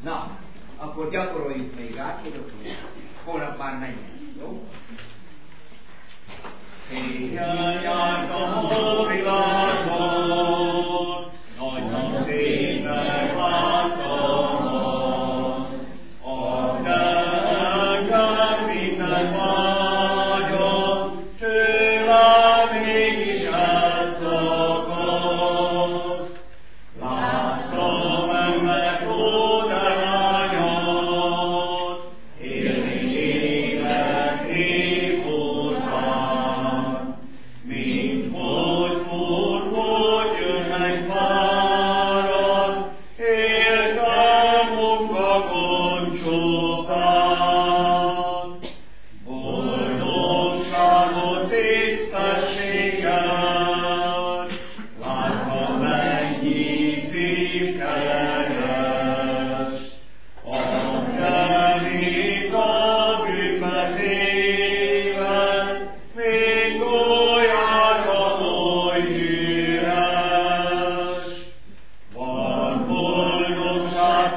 Na, akkor gyakoroljuk még át, tudok még. Holnap már menjen, jó? Szépen járt a világon, nagy szépnek láttam, a lelkem minden vágyom, tőlem mégis elszakadt. Láttam ennek ódányát, élni élet év után, mint hogy jönnek várat, értem munkakon csupán. Boldogságot, tisztességet, látva mennyi szív keres, a kerít a bűnbetéven, még olyanra, hogy üres. Van boldogság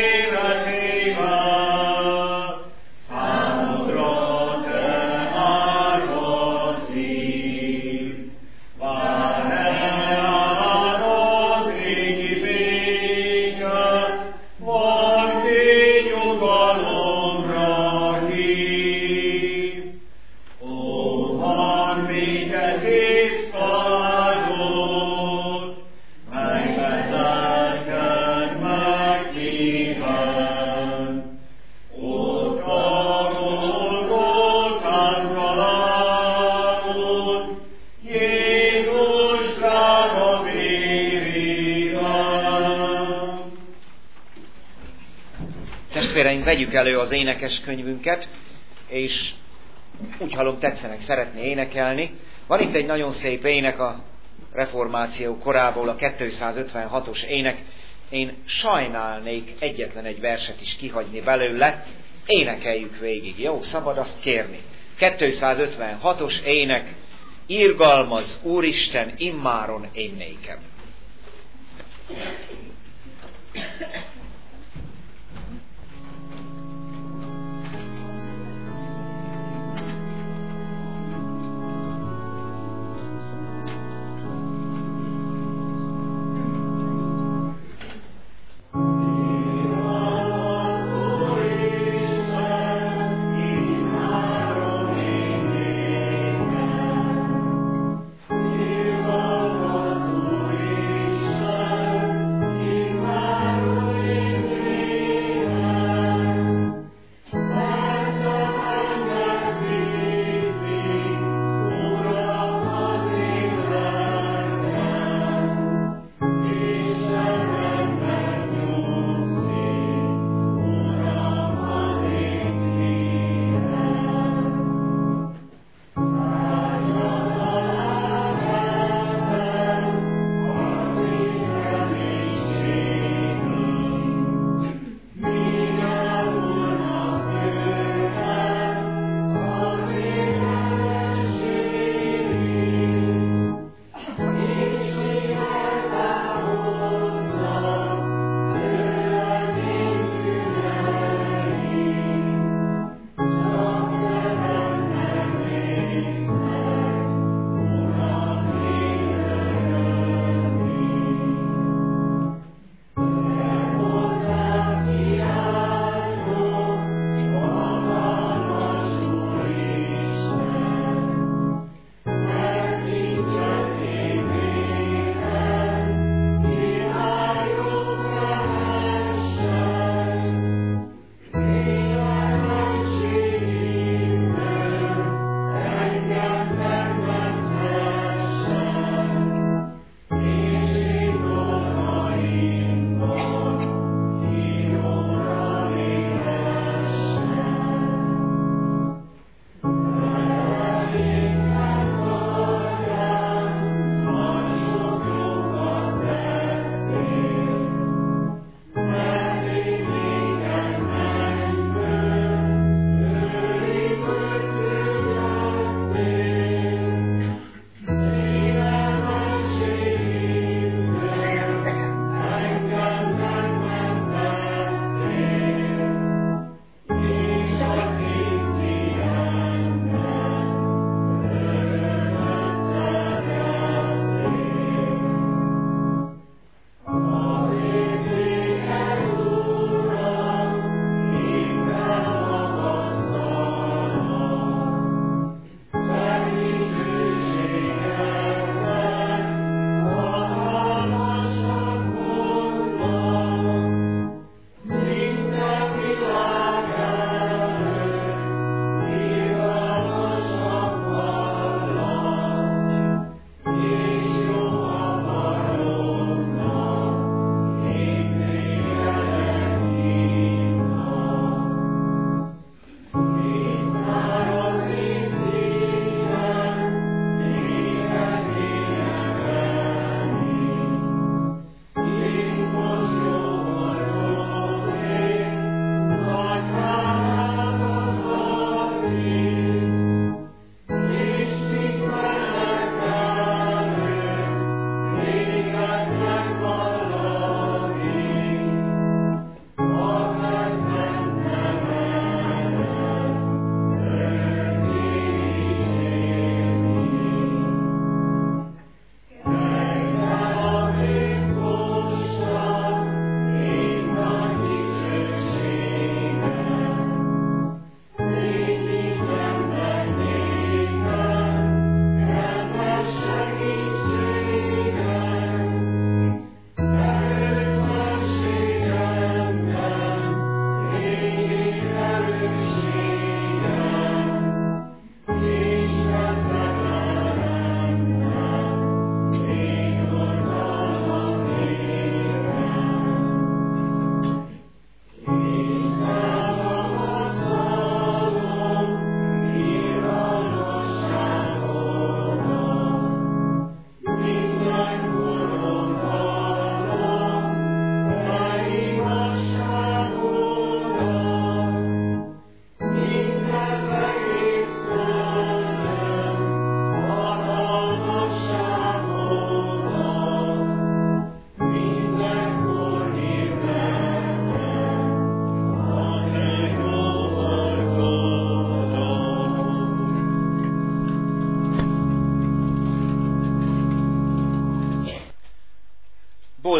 félretéve, számodra te árva szív. Vár-e az égi béke, vagy tény nyugalomra hív? Ó, van béke tisztázott, melyben lelked megpihen. Ott a Golgotán találod Jézus drága vérében. Testvéreim, vegyük elő az énekeskönyvünket, és úgy hallom, tetszenek, szeretné énekelni. Van itt egy nagyon szép ének a reformáció korából, a 256-os ének. Én sajnálnék egyetlen egy verset is kihagyni belőle. Énekeljük végig, jó? Szabad azt kérni. 256-os ének. Irgalmaz Úristen immáron én nékem. Immáron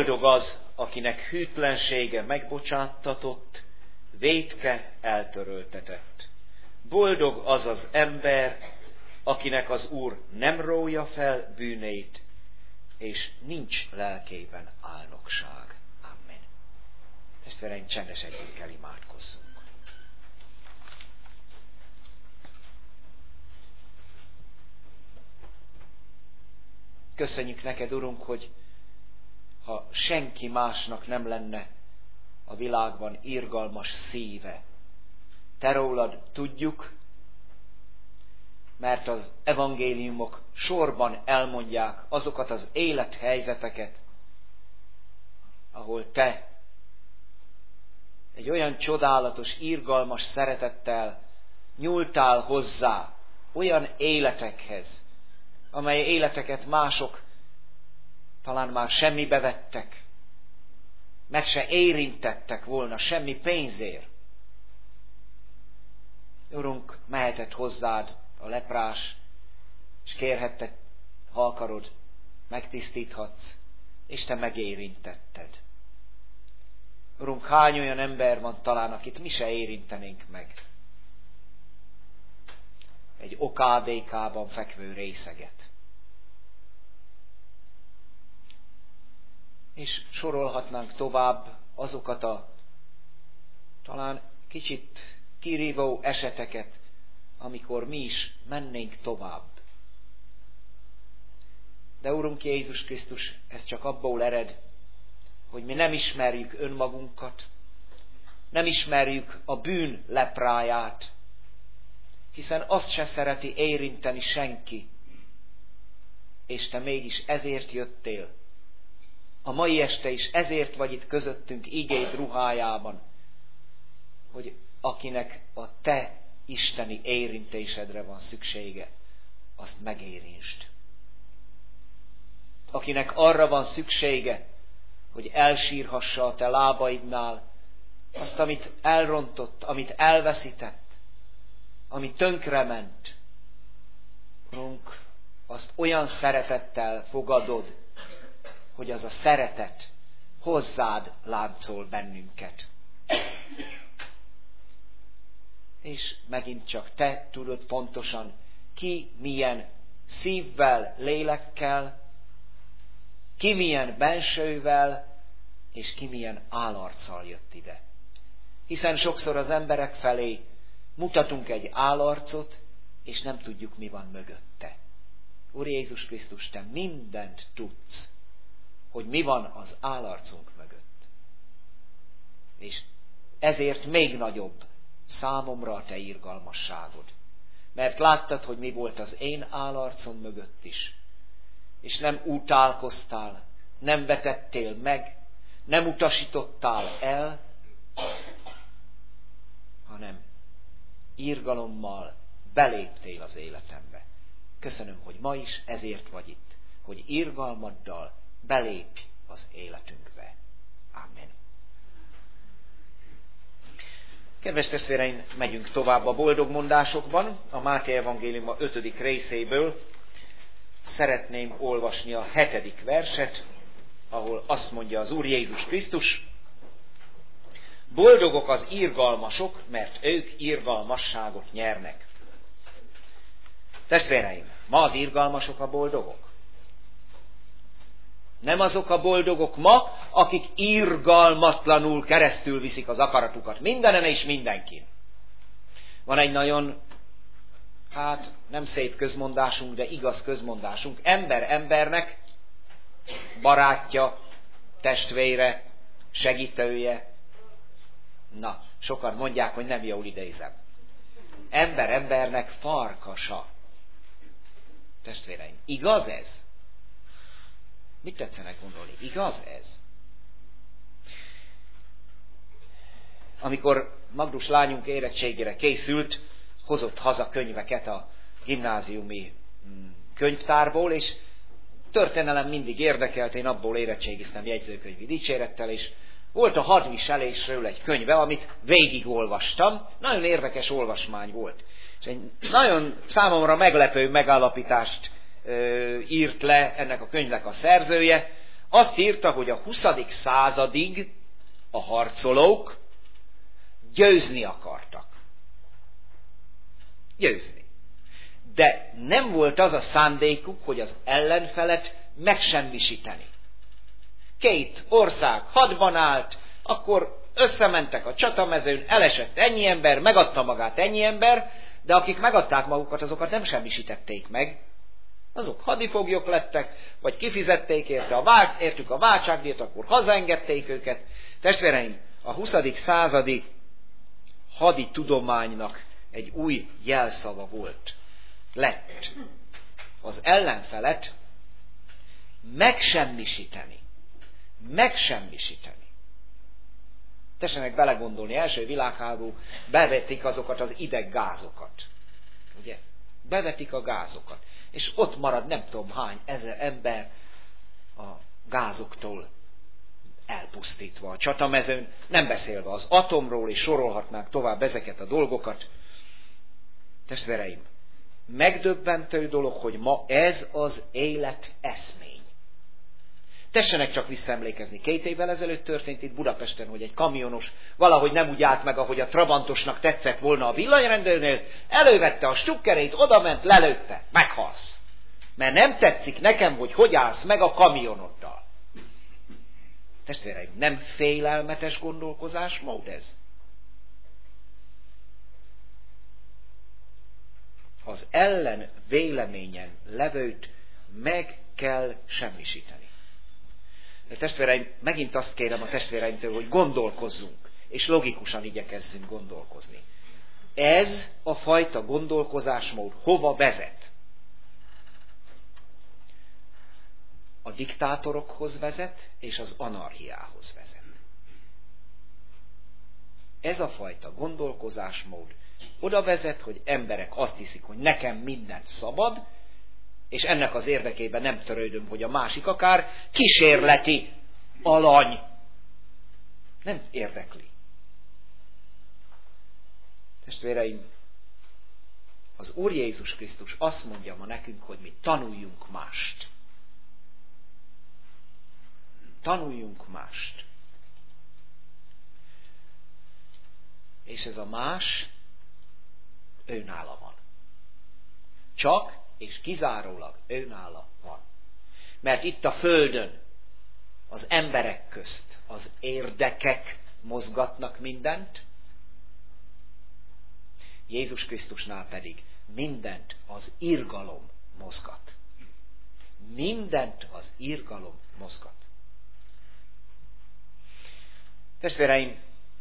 Boldog az, akinek hűtlensége megbocsáttatott, vétke eltöröltetett. Boldog az az ember, akinek az Úr nem rója fel bűnét, és nincs lelkében álnokság. Amen. Testvéreim, csendesedjünk el, imádkozzunk. Köszönjük neked, Urunk, hogy ha senki másnak nem lenne a világban irgalmas szíve, te rólad tudjuk, mert az evangéliumok sorban elmondják azokat az élethelyzeteket, ahol te egy olyan csodálatos, irgalmas szeretettel nyúltál hozzá olyan életekhez, amely életeket mások talán már semmibe vettek, meg se érintettek volna semmi pénzért. Urunk, mehetett hozzád a leprás, és kérhetted, ha akarod, megtisztíthatsz, és te megérintetted. Urunk, hány olyan ember van talán, akit mi se érintenénk meg. Egy okádékában fekvő részeget. És sorolhatnánk tovább azokat a talán kicsit kirívó eseteket, amikor mi is mennénk tovább. De Urunk Jézus Krisztus, ez csak abból ered, hogy mi nem ismerjük önmagunkat, nem ismerjük a bűn lepráját, hiszen azt se szereti érinteni senki, és te mégis ezért jöttél. A mai este is ezért vagy itt közöttünk igéd ruhájában, hogy akinek a te isteni érintésedre van szüksége, azt megérintsd. Akinek arra van szüksége, hogy elsírhassa a te lábaidnál azt, amit elrontott, amit elveszített, ami tönkrement, Urunk, azt olyan szeretettel fogadod, hogy az a szeretet hozzád láncol bennünket. És megint csak te tudod pontosan, ki milyen szívvel, lélekkel, ki milyen bensővel, és ki milyen állarccal jött ide. Hiszen sokszor az emberek felé mutatunk egy állarcot, és nem tudjuk, mi van mögötte. Úr Jézus Krisztus, te mindent tudsz, hogy mi van az állarcunk mögött. És ezért még nagyobb számomra a te irgalmasságod. Mert láttad, hogy mi volt az én állarcom mögött is. És nem utálkoztál, nem vetettél meg, nem utasítottál el, hanem irgalommal beléptél az életembe. Köszönöm, hogy ma is ezért vagy itt, hogy irgalmaddal belépj az életünkbe. Amen. Kedves testvéreim, megyünk tovább a boldog mondásokban. A Máté evangéliuma 5. részéből szeretném olvasni a 7. verset, ahol azt mondja az Úr Jézus Krisztus: boldogok az irgalmasok, mert ők irgalmasságot nyernek. Testvéreim, ma az irgalmasok a boldogok? Nem azok a boldogok ma, akik irgalmatlanul keresztül viszik az akaratukat mindenen és mindenkin. Van egy nagyon, nem szép közmondásunk, de igaz közmondásunk. Ember embernek barátja, testvére, segítője. Na, sokan mondják, hogy nem jól idézem. Ember embernek farkasa. Testvéreim, igaz ez? Mit tetszenek gondolni? Igaz ez? Amikor Magdus lányunk érettségére készült, hozott haza könyveket a gimnáziumi könyvtárból, és történelem mindig érdekelt, én abból érettségiztem jegyzőkönyvi dicsérettel, és volt a hadviselésről egy könyve, amit végigolvastam. Nagyon érdekes olvasmány volt. És egy nagyon számomra meglepő megállapítást írt le ennek a könyvnek a szerzője. Azt írta, hogy a 20. századig a harcolók győzni akartak. Győzni. De nem volt az a szándékuk, hogy az ellenfelet megsemmisíteni. 2 ország hadban állt, akkor összementek a csatamezőn, elesett ennyi ember, megadta magát ennyi ember, de akik megadták magukat, azokat nem semmisítették meg. Azok hadifoglyok lettek, vagy kifizették értük a váltságdíjat, akkor hazaengedték őket. Testvéreim, a 20. századi hadi tudománynak egy új jelszava volt. Lett az ellenfelet megsemmisíteni. Megsemmisíteni. Tessenek belegondolni, első világháború, bevetik azokat az ideggázokat. Ugye? Bevetik a gázokat. És ott marad nem tudom hány ezer ember a gázoktól elpusztítva a csatamezőn, nem beszélve az atomról, és sorolhatnánk tovább ezeket a dolgokat. Testvéreim, megdöbbentő dolog, hogy ma ez az élet eszmény. Tessenek csak visszaemlékezni. 2 évvel ezelőtt történt itt Budapesten, hogy egy kamionos valahogy nem úgy állt meg, ahogy a trabantosnak tetszett volna a villanyrendőrnél, elővette a stukkerét, odament, lelőtte, meghalsz. Mert nem tetszik nekem, hogy állsz meg a kamionoddal. Testvéreim, nem félelmetes gondolkozásmód ez? Az ellen véleményen levőt meg kell semmisíteni. De testvéreim, megint azt kérem a testvéreimtől, hogy gondolkozzunk, és logikusan igyekezzünk gondolkozni. Ez a fajta gondolkozásmód hova vezet? A diktátorokhoz vezet, és az anarchiához vezet. Ez a fajta gondolkozásmód oda vezet, hogy emberek azt hiszik, hogy nekem minden szabad, és ennek az érdekében nem törődöm, hogy a másik akár kísérleti alany. Nem érdekli. Testvéreim, az Úr Jézus Krisztus azt mondja ma nekünk, hogy mi tanuljunk mást. Tanuljunk mást. És ez a más őnála van. Csak és kizárólag őnála van. Mert itt a földön az emberek közt az érdekek mozgatnak mindent, Jézus Krisztusnál pedig mindent az irgalom mozgat. Mindent az irgalom mozgat. Testvéreim,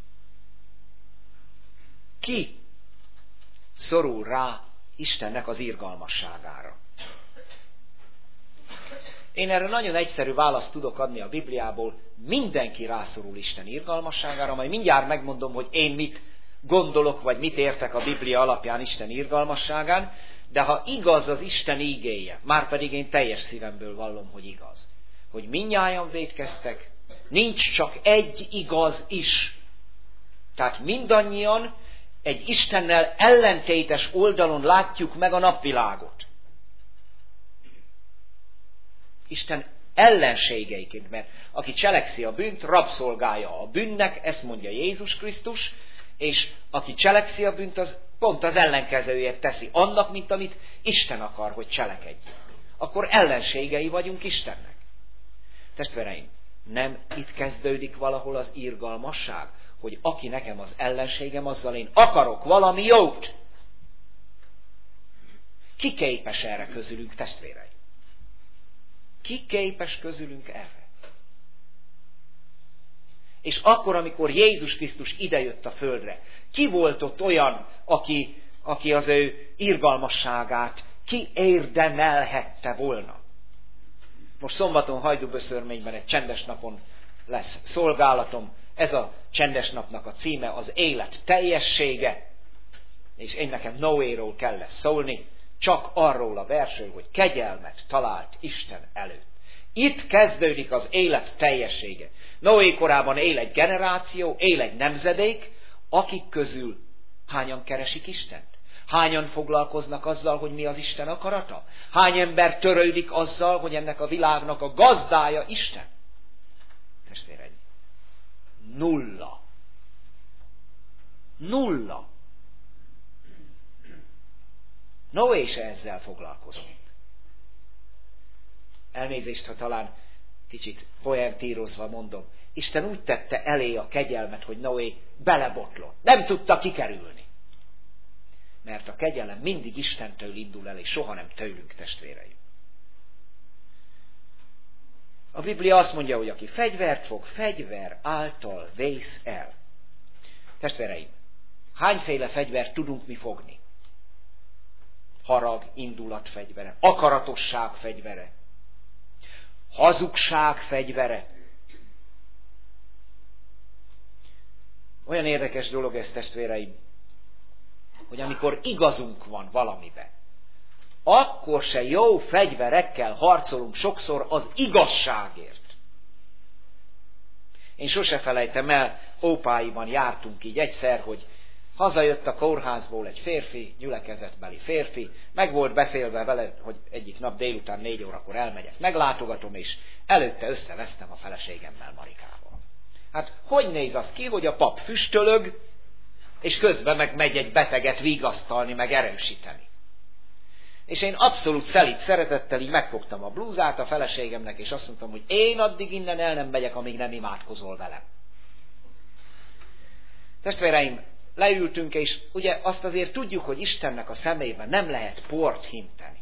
ki szorul rá Istennek az irgalmasságára? Én erre nagyon egyszerű választ tudok adni a Bibliából. Mindenki rászorul Isten irgalmasságára, majd mindjárt megmondom, hogy én mit gondolok, vagy mit értek a Biblia alapján Isten irgalmasságán, de ha igaz az Isten ígéje, márpedig én teljes szívemből vallom, hogy igaz, hogy mindnyájan vétkeztek, nincs csak egy igaz is. Tehát mindannyian egy Istennel ellentétes oldalon látjuk meg a napvilágot. Isten ellenségeiként, mert aki cselekszi a bűnt, rabszolgája a bűnnek, ezt mondja Jézus Krisztus, és aki cselekszi a bűnt, az pont az ellenkezőjét teszi annak, mint amit Isten akar, hogy cselekedjünk. Akkor ellenségei vagyunk Istennek. Testvéreim, nem itt kezdődik valahol az irgalmasság, hogy aki nekem az ellenségem, azzal én akarok valami jót. Ki képes erre közülünk, testvéreim? Ki képes közülünk erre? És akkor, amikor Jézus Krisztus idejött a földre, ki volt ott olyan, aki az ő irgalmasságát kiérdemelhette volna? Most szombaton Hajdúböszörményben egy csendes napon lesz szolgálatom. Ez a csendes napnak a címe az élet teljessége. És én nekem Noéról kell lesz szólni, csak arról a versről, hogy kegyelmet talált Isten előtt. Itt kezdődik az élet teljessége. Noé korában él egy generáció, él egy nemzedék, akik közül hányan keresik Istent? Hányan foglalkoznak azzal, hogy mi az Isten akarata? Hány ember törődik azzal, hogy ennek a világnak a gazdája Isten? testvéreim. 0. 0. Noé se ezzel foglalkozott. Elnézést, ha talán kicsit poentírozva mondom. Isten úgy tette elé a kegyelmet, hogy Noé belebotlott. Nem tudta kikerülni. Mert a kegyelem mindig Istentől indul el, és soha nem tőlünk, testvéreim. A Biblia azt mondja, hogy aki fegyvert fog, fegyver által vész el. Testvéreim, hányféle fegyvert tudunk mi fogni? Harag, indulat fegyvere, akaratosság fegyvere, hazugság fegyvere. Olyan érdekes dolog ez, testvéreim, hogy amikor igazunk van valamiben, akkor se jó fegyverekkel harcolunk sokszor az igazságért. Én sose felejtem el, Ópáiban jártunk így egyszer, hogy hazajött a kórházból egy férfi, gyülekezetbeli férfi, meg volt beszélve vele, hogy egyik nap délután 4 órakor elmegyek, meglátogatom, és előtte összevesztem a feleségemmel, Marikával. Hát hogy néz az ki, hogy a pap füstölög, és közben meg megy egy beteget vigasztalni, meg erősíteni. És én abszolút szelíd szeretettel így megfogtam a blúzát a feleségemnek, és azt mondtam, hogy én addig innen el nem megyek, amíg nem imádkozol velem. Testvéreim, leültünk, és ugye azt azért tudjuk, hogy Istennek a szemében nem lehet port hinteni.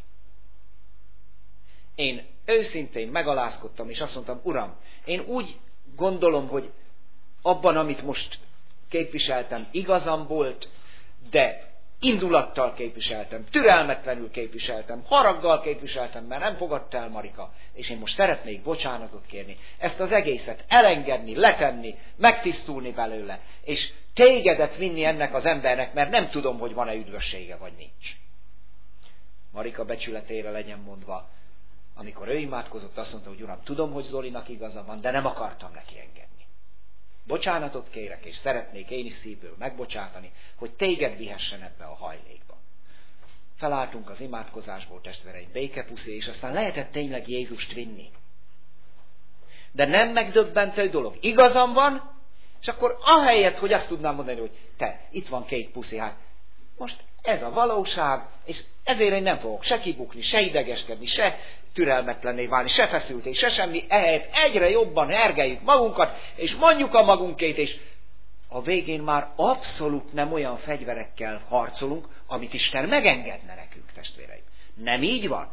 Én őszintén megalázkodtam, és azt mondtam, Uram, én úgy gondolom, hogy abban, amit most képviseltem, igazam volt, de indulattal képviseltem, türelmetlenül képviseltem, haraggal képviseltem, mert nem fogadta el Marika, és én most szeretnék bocsánatot kérni, ezt az egészet elengedni, letenni, megtisztulni belőle, és tégedet vinni ennek az embernek, mert nem tudom, hogy van-e üdvössége, vagy nincs. Marika becsületére legyen mondva, amikor ő imádkozott, azt mondta, hogy Uram, tudom, hogy Zolinak igaza van, de nem akartam neki engedni. Bocsánatot kérek, és szeretnék én is szívből megbocsátani, hogy téged vihessen ebbe a hajlékba. Felálltunk az imádkozásból, testvéreim, békepuszi, és aztán lehetett tényleg Jézust vinni. De nem megdöbbentő dolog. Igazam van, és akkor ahelyett, hogy azt tudnám mondani, hogy te, itt van 2 puszi, hát most ez a valóság, és ezért én nem fogok se kibukni, se idegeskedni, se türelmetlenné válni, se feszülté, se semmi, ehelyett egyre jobban hergeljük magunkat, és mondjuk a magunkét, és a végén már abszolút nem olyan fegyverekkel harcolunk, amit Isten megengedne nekünk, testvéreim. Nem így van?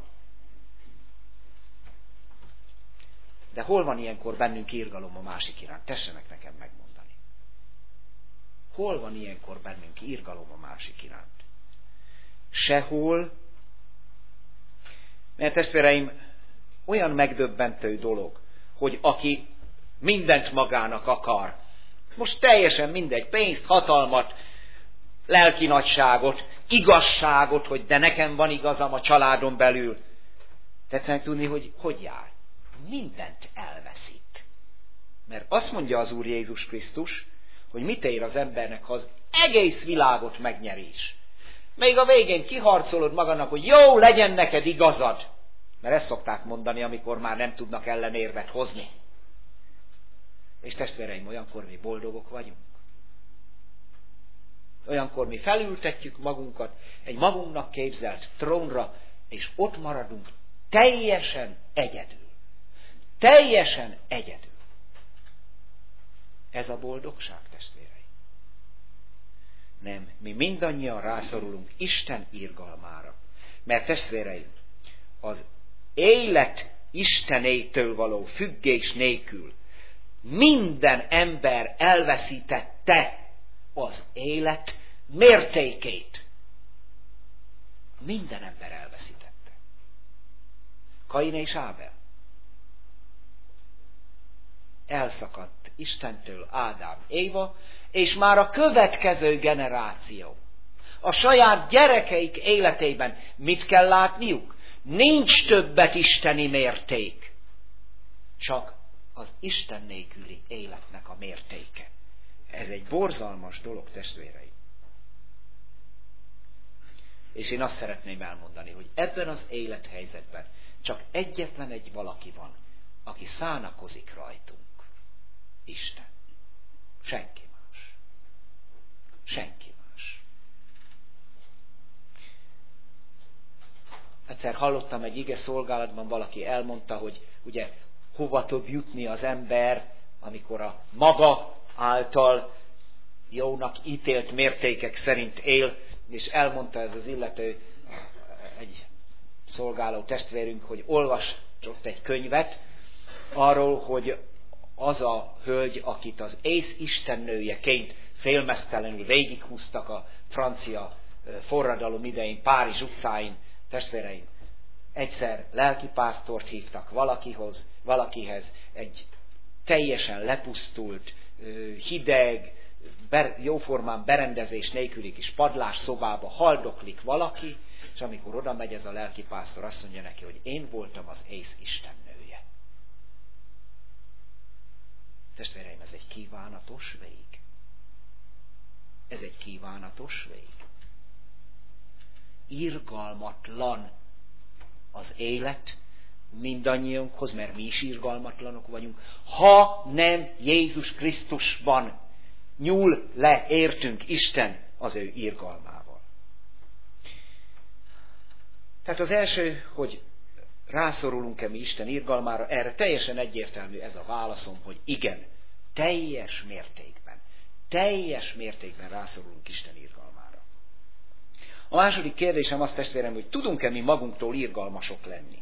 De hol van ilyenkor bennünk irgalom a másik iránt? Tessenek nekem megmondani. Hol van ilyenkor bennünk irgalom a másik iránt? Sehol. Mert testvéreim, olyan megdöbbentő dolog, hogy aki mindent magának akar, most teljesen mindegy, pénzt, hatalmat, lelki nagyságot, igazságot, hogy de nekem van igazam a családon belül. Tetszenek tudni, hogy jár? Mindent elveszít. Mert azt mondja az Úr Jézus Krisztus, hogy mit ér az embernek, ha az egész világot megnyer is. Még a végén kiharcolod magadnak, hogy jó, legyen neked igazad. Mert ezt szokták mondani, amikor már nem tudnak ellenérvet hozni. És testvéreim, olyankor mi boldogok vagyunk. Olyankor mi felültetjük magunkat egy magunknak képzelt trónra, és ott maradunk teljesen egyedül. Teljesen egyedül. Ez a boldogság, testvéreim. Nem, mi mindannyian rászorulunk Isten irgalmára. Mert testvéreim, az élet Istenétől való függés nélkül minden ember elveszítette az élet mértékét. Minden ember elveszítette. Kain és Ábel. Elszakadt Istentől Ádám, Éva, és már a következő generáció, a saját gyerekeik életében mit kell látniuk? Nincs többet isteni mérték, csak az Isten nélküli életnek a mértéke. Ez egy borzalmas dolog, testvéreim. És én azt szeretném elmondani, hogy ebben az élethelyzetben csak egyetlen egy valaki van, aki szánakozik rajtunk. Isten. Senki más. Senki más. Egyszer hallottam egy ige szolgálatban, valaki elmondta, hogy ugye hova tud jutni az ember, amikor a maga által jónak ítélt mértékek szerint él, és elmondta ez az illető, egy szolgáló testvérünk, hogy olvasott egy könyvet arról, hogy az a hölgy, akit az ész istennőjeként félmeztelenül végighúztak a francia forradalom idején, Párizs utcáin, testvéreim, egyszer lelkipásztort hívtak valakihez, egy teljesen lepusztult, hideg, jóformán berendezés nélküli kis padlás szobába haldoklik valaki, és amikor oda megy ez a lelkipásztor, azt mondja neki, hogy én voltam az ész istennője. Testvéreim, ez egy kívánatos vég. Ez egy kívánatos vég. Irgalmatlan az élet mindannyiunkhoz, mert mi is irgalmatlanok vagyunk, ha nem Jézus Krisztusban nyúl le értünk Isten az ő irgalmával. Tehát az első, hogy rászorulunk-e mi Isten irgalmára, erre teljesen egyértelmű ez a válaszom, hogy igen, teljes mértékben rászorulunk Isten irgalmára. A második kérdésem azt, testvérem, hogy tudunk-e mi magunktól irgalmasok lenni?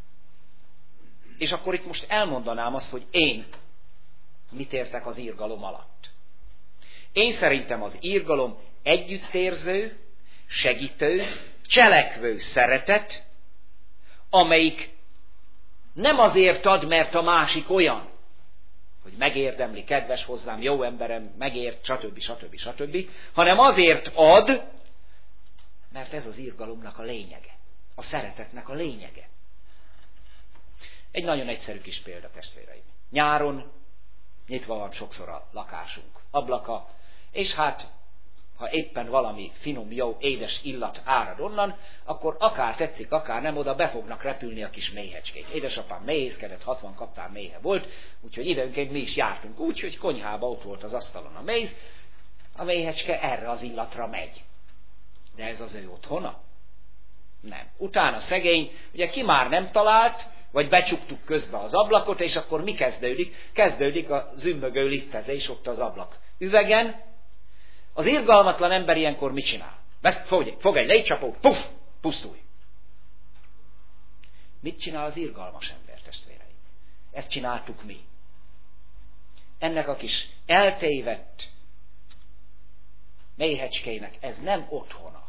És akkor itt most elmondanám azt, hogy én mit értek az irgalom alatt. Én szerintem az irgalom együttérző, segítő, cselekvő szeretet, amelyik nem azért ad, mert a másik olyan, hogy megérdemli, kedves hozzám, jó emberem, megért, stb., hanem azért ad, mert ez az irgalomnak a lényege, a szeretetnek a lényege. Egy nagyon egyszerű kis példa, testvéreim. Nyáron nyitva van sokszor a lakásunk ablaka, és hát, ha éppen valami finom, jó, édes illat árad onnan, akkor akár tetszik, akár nem, oda be fognak repülni a kis méhecskék. Édesapám méhészkedett, 60 kaptár méhe volt, úgyhogy időnként mi is jártunk úgy, hogy konyhába ott volt az asztalon a méz, a méhecske erre az illatra megy. De ez az ő otthona? Nem. Utána szegény, ugye ki már nem talált, vagy becsuktuk közbe az ablakot, és akkor mi kezdődik? Kezdődik a zümmögő liftezés ott az ablak üvegen. Az irgalmatlan ember ilyenkor mit csinál? Fog egy légycsapót, puff, pusztulj. Mit csinál az irgalmas ember, testvéreim? Ezt csináltuk mi. Ennek a kis eltévedt méhecskének ez nem otthona.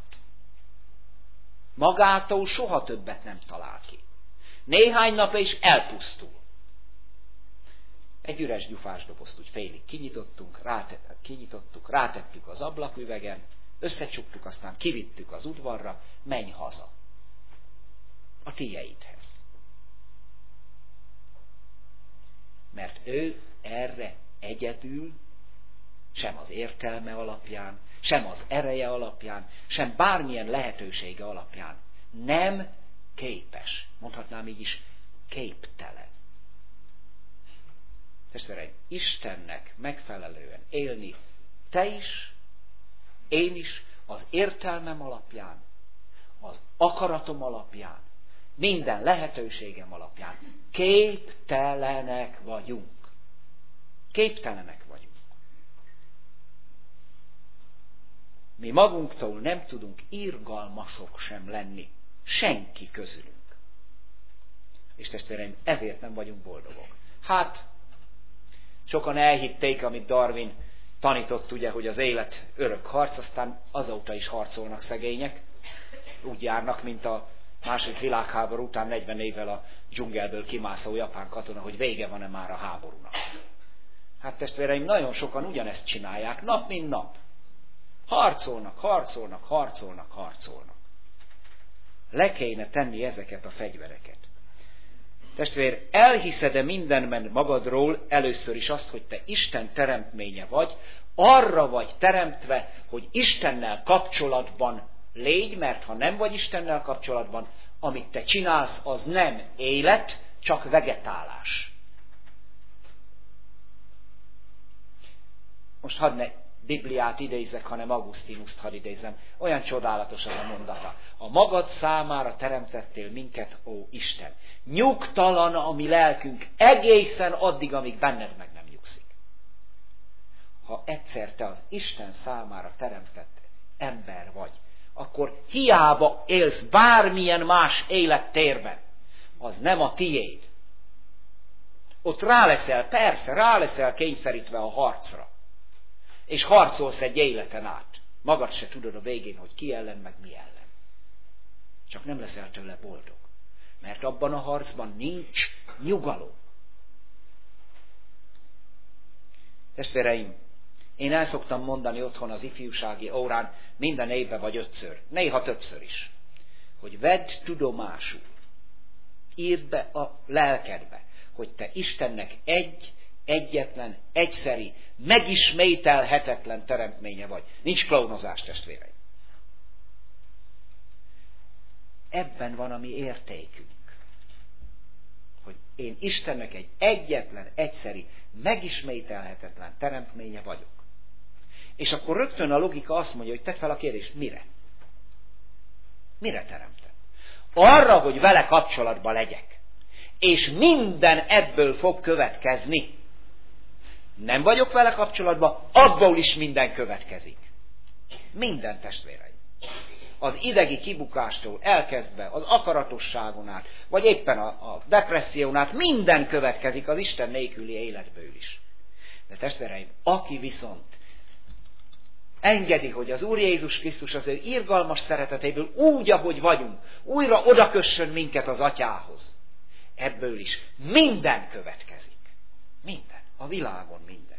Magától soha többet nem talál ki. Néhány nap és elpusztul. Egy üres gyufás dobozt úgy félig kinyitottuk, rátettük az ablaküvegen, összecsuktuk, aztán kivittük az udvarra, menj haza. A tieidhez. Mert ő erre egyedül, sem az értelme alapján, sem az ereje alapján, sem bármilyen lehetősége alapján nem képes. Mondhatnám így is, képtelen. Testvéreim, Istennek megfelelően élni te is, én is, az értelmem alapján, az akaratom alapján, minden lehetőségem alapján képtelenek vagyunk. Képtelenek vagyunk. Mi magunktól nem tudunk irgalmasok sem lenni. Senki közülünk. És testvéreim, ezért nem vagyunk boldogok. Hát, sokan elhitték, amit Darwin tanított, ugye, hogy az élet örök harc, aztán azóta is harcolnak szegények. Úgy járnak, mint a második világháború után 40 évvel a dzsungelből kimászó japán katona, hogy vége van-e már a háborúnak. Hát testvéreim, nagyon sokan ugyanezt csinálják, nap mint nap. Harcolnak. Le kéne tenni ezeket a fegyvereket. Testvér, elhiszed-e mindenben magadról először is azt, hogy te Isten teremtménye vagy, arra vagy teremtve, hogy Istennel kapcsolatban légy, mert ha nem vagy Istennel kapcsolatban, amit te csinálsz, az nem élet, csak vegetálás. most hadd ne Bibliát idézzek, hanem Augustinust hadd idézem. Olyan csodálatos az a mondata. A magad számára teremtettél minket, ó Isten. Nyugtalan a mi lelkünk egészen addig, amíg benned meg nem nyugszik. Ha egyszer te az Isten számára teremtett ember vagy, akkor hiába élsz bármilyen más élettérben, az nem a tiéd. Ott rá leszel kényszerítve a harcra. És harcolsz egy életen át. Magad se tudod a végén, hogy ki ellen, meg mi ellen. Csak nem leszel tőle boldog. Mert abban a harcban nincs nyugalom. Testvéreim, én el szoktam mondani otthon az ifjúsági órán minden évben vagy 5-ször, néha többször is, hogy vedd tudomásul, írd be a lelkedbe, hogy te Istennek egyetlen, egyszeri, megismételhetetlen teremtménye vagy. Nincs klónozás, testvéreim. Ebben van a mi értékünk. Hogy én Istennek egy egyetlen, egyszeri, megismételhetetlen teremtménye vagyok. És akkor rögtön a logika azt mondja, hogy tedd fel a kérdést, mire? Mire teremtett? Arra, hogy vele kapcsolatban legyek. És minden ebből fog következni. Nem vagyok vele kapcsolatban, abból is minden következik. Minden, testvéreim. Az idegi kibukástól elkezdve, az akaratosságon át, vagy éppen a depresszión át, minden következik az Isten nélküli életből is. De testvéreim, aki viszont engedi, hogy az Úr Jézus Krisztus az ő irgalmas szeretetéből úgy, ahogy vagyunk, újra odakössön minket az Atyához, ebből is minden következik. Minden. A világon minden.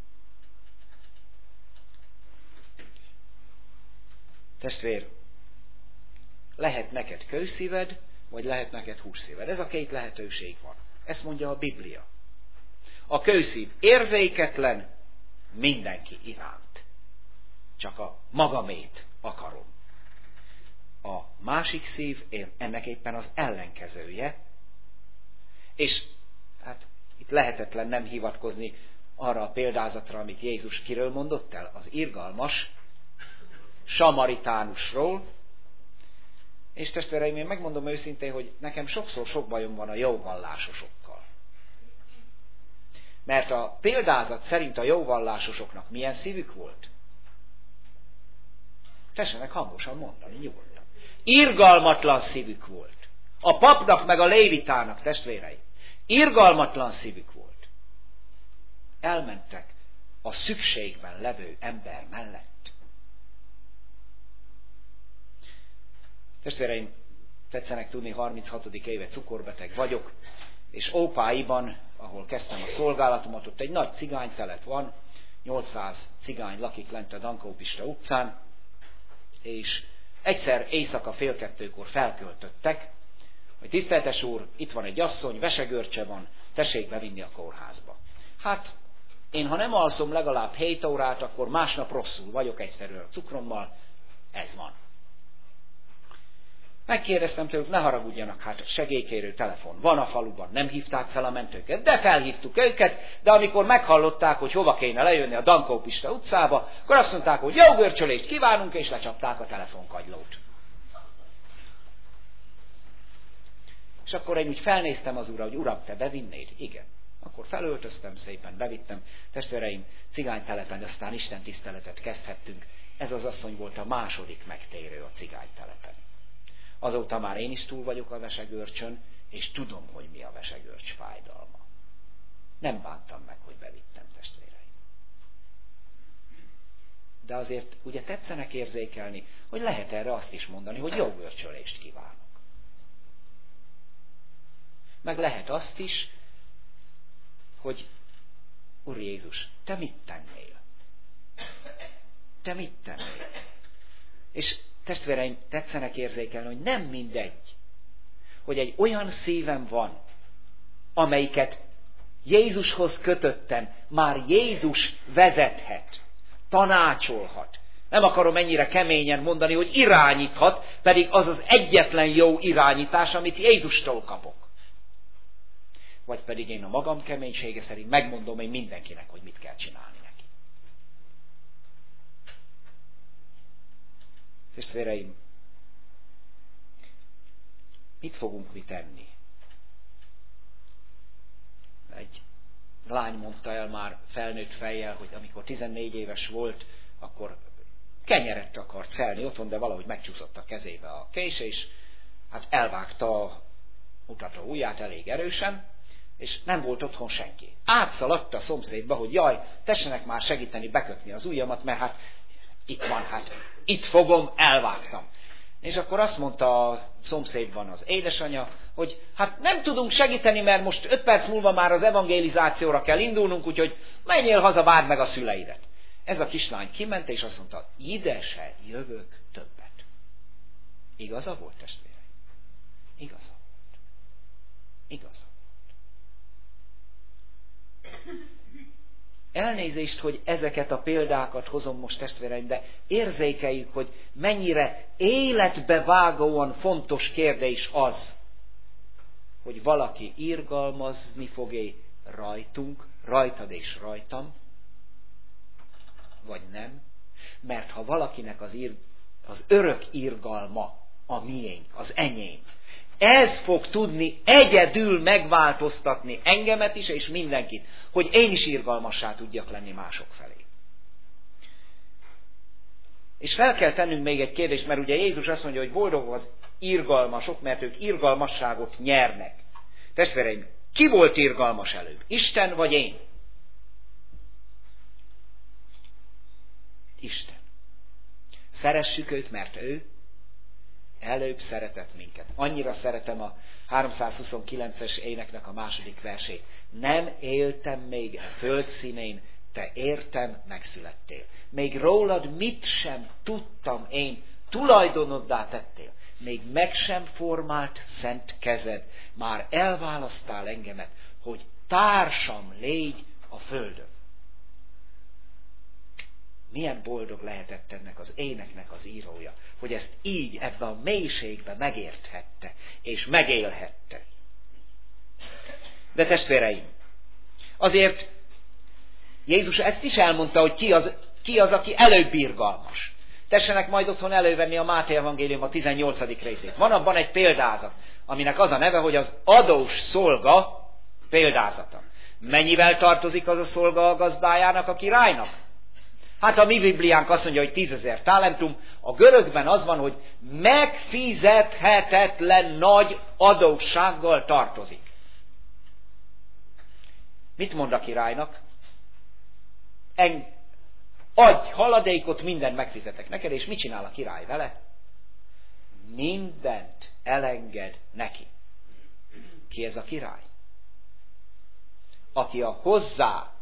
Testvér, lehet neked kőszíved, vagy lehet neked hússzíved. Ez a két lehetőség van. Ezt mondja a Biblia. A kőszív érzéketlen mindenki iránt. Csak a magamét akarom. A másik szív ennek éppen az ellenkezője. És hát itt lehetetlen nem hivatkozni arra a példázatra, amit Jézus kiről mondott el, az irgalmas samaritánusról. És testvéreim, én megmondom őszintén, hogy nekem sokszor sok bajom van a jóvallásosokkal. Mert a példázat szerint a jóvallásosoknak milyen szívük volt? Tessenek hangosan mondani, nyugodtan. Irgalmatlan szívük volt. A papnak meg a lévitának, testvéreim, irgalmatlan szívük volt. Elmentek a szükségben levő ember mellett. Testvéreim, tetszenek tudni, 36. éve cukorbeteg vagyok, és Ópáiban, ahol kezdtem a szolgálatomat, ott egy nagy cigánytelet van, 800 cigány lakik lent a Dankó Pista utcán, és egyszer éjszaka 1:30 felköltöttek, hogy tiszteltes úr, itt van egy asszony, vesegörcse van, tessék bevinni a kórházba. Hát, én ha nem alszom legalább 7 órát, akkor másnap rosszul vagyok egyszerűen a cukrommal, ez van. Megkérdeztem tőlük, ne haragudjanak, hát segélykérő telefon van a faluban, nem hívták fel a mentőket, de felhívtuk őket, de amikor meghallották, hogy hova kéne lejönni a Dankó Pista utcába, akkor azt mondták, hogy jó görcsölést kívánunk, és lecsapták a telefonkagylót. És akkor én úgy felnéztem az úrra, hogy uram, te bevinnéd? Igen. Akkor felöltöztem szépen, bevittem. Testvéreim, cigánytelepen, aztán Isten tiszteletet kezdhettünk. Ez az asszony volt a második megtérő a cigánytelepen. Azóta már én is túl vagyok a vesegörcsön, és tudom, hogy mi a vesegörcs fájdalma. Nem bántam meg, hogy bevittem, testvéreim. De azért ugye tetszenek érzékelni, hogy lehet erre azt is mondani, hogy jó görcsölést kívánok. Meg lehet azt is, hogy Úr Jézus, te mit tennél? Te mit tennél? És testvéreim, tetszenek érzékelni, hogy nem mindegy, hogy egy olyan szívem van, amelyiket Jézushoz kötöttem, már Jézus vezethet, tanácsolhat. Nem akarom ennyire keményen mondani, hogy irányíthat, pedig az az egyetlen jó irányítás, amit Jézustól kapok. Vagy pedig én a magam keménysége szerint megmondom én mindenkinek, hogy mit kell csinálni neki. Testvéreim, mit fogunk mi tenni? Egy lány mondta el már felnőtt fejjel, hogy amikor 14 éves volt, akkor kenyeret akart szelni otthon, de valahogy megcsúszott a kezébe a kés, és hát elvágta a mutató ujját elég erősen, és nem volt otthon senki. Átszaladt a szomszédba, hogy jaj, tessenek már segíteni bekötni az ujjamat, mert hát itt van, hát itt fogom, elvágtam. És akkor azt mondta a szomszédban az édesanyja, hogy hát nem tudunk segíteni, mert most 5 perc múlva már az evangelizációra kell indulnunk, úgyhogy menjél haza, várd meg a szüleidet. Ez a kislány kiment, és azt mondta, ide se jövök többet. Igaza volt, testvéreim? Igaza volt. Igaza volt. Elnézést, hogy ezeket a példákat hozom most, testvéreim, de érzékeljük, hogy mennyire életbevágóan fontos kérdés az, hogy valaki irgalmazni fog-e rajtunk, rajtad és rajtam, vagy nem. Mert ha valakinek az örök irgalma a miénk, az enyém, ez fog tudni egyedül megváltoztatni engemet is, és mindenkit, hogy én is irgalmassá tudjak lenni mások felé. És fel kell tennünk még egy kérdést, mert ugye Jézus azt mondja, hogy boldogok az irgalmasok, mert ők irgalmasságot nyernek. Testvéreim, ki volt irgalmas előbb? Isten vagy én? Isten. Szeressük őt, mert ő előbb szeretett minket. Annyira szeretem a 329-es éneknek a második versét. Nem éltem még a föld színén, te értem megszülettél. Még rólad mit sem tudtam én, tulajdonoddá tettél. Még meg sem formált szent kezed, már elválasztál engemet, hogy társam légy a földön. Milyen boldog lehetett ennek az éneknek az írója, hogy ezt így ebbe a mélységbe megérthette, és megélhette. De testvéreim, azért Jézus ezt is elmondta, hogy ki az, aki előbb irgalmas. Tessenek majd otthon elővenni a Máté evangélium a 18. részét. Van abban egy példázat, aminek az a neve, hogy az adós szolga példázata. Mennyivel tartozik az a szolga a gazdájának, a királynak? Hát a mi Bibliánk azt mondja, hogy 10.000 talentum, a görögben az van, hogy megfizethetetlen nagy adóssággal tartozik. Mit mond a királynak? Adj haladékot, mindent megfizetek neked, és mit csinál a király vele? Mindent elenged neki. Ki ez a király? Aki a hozzá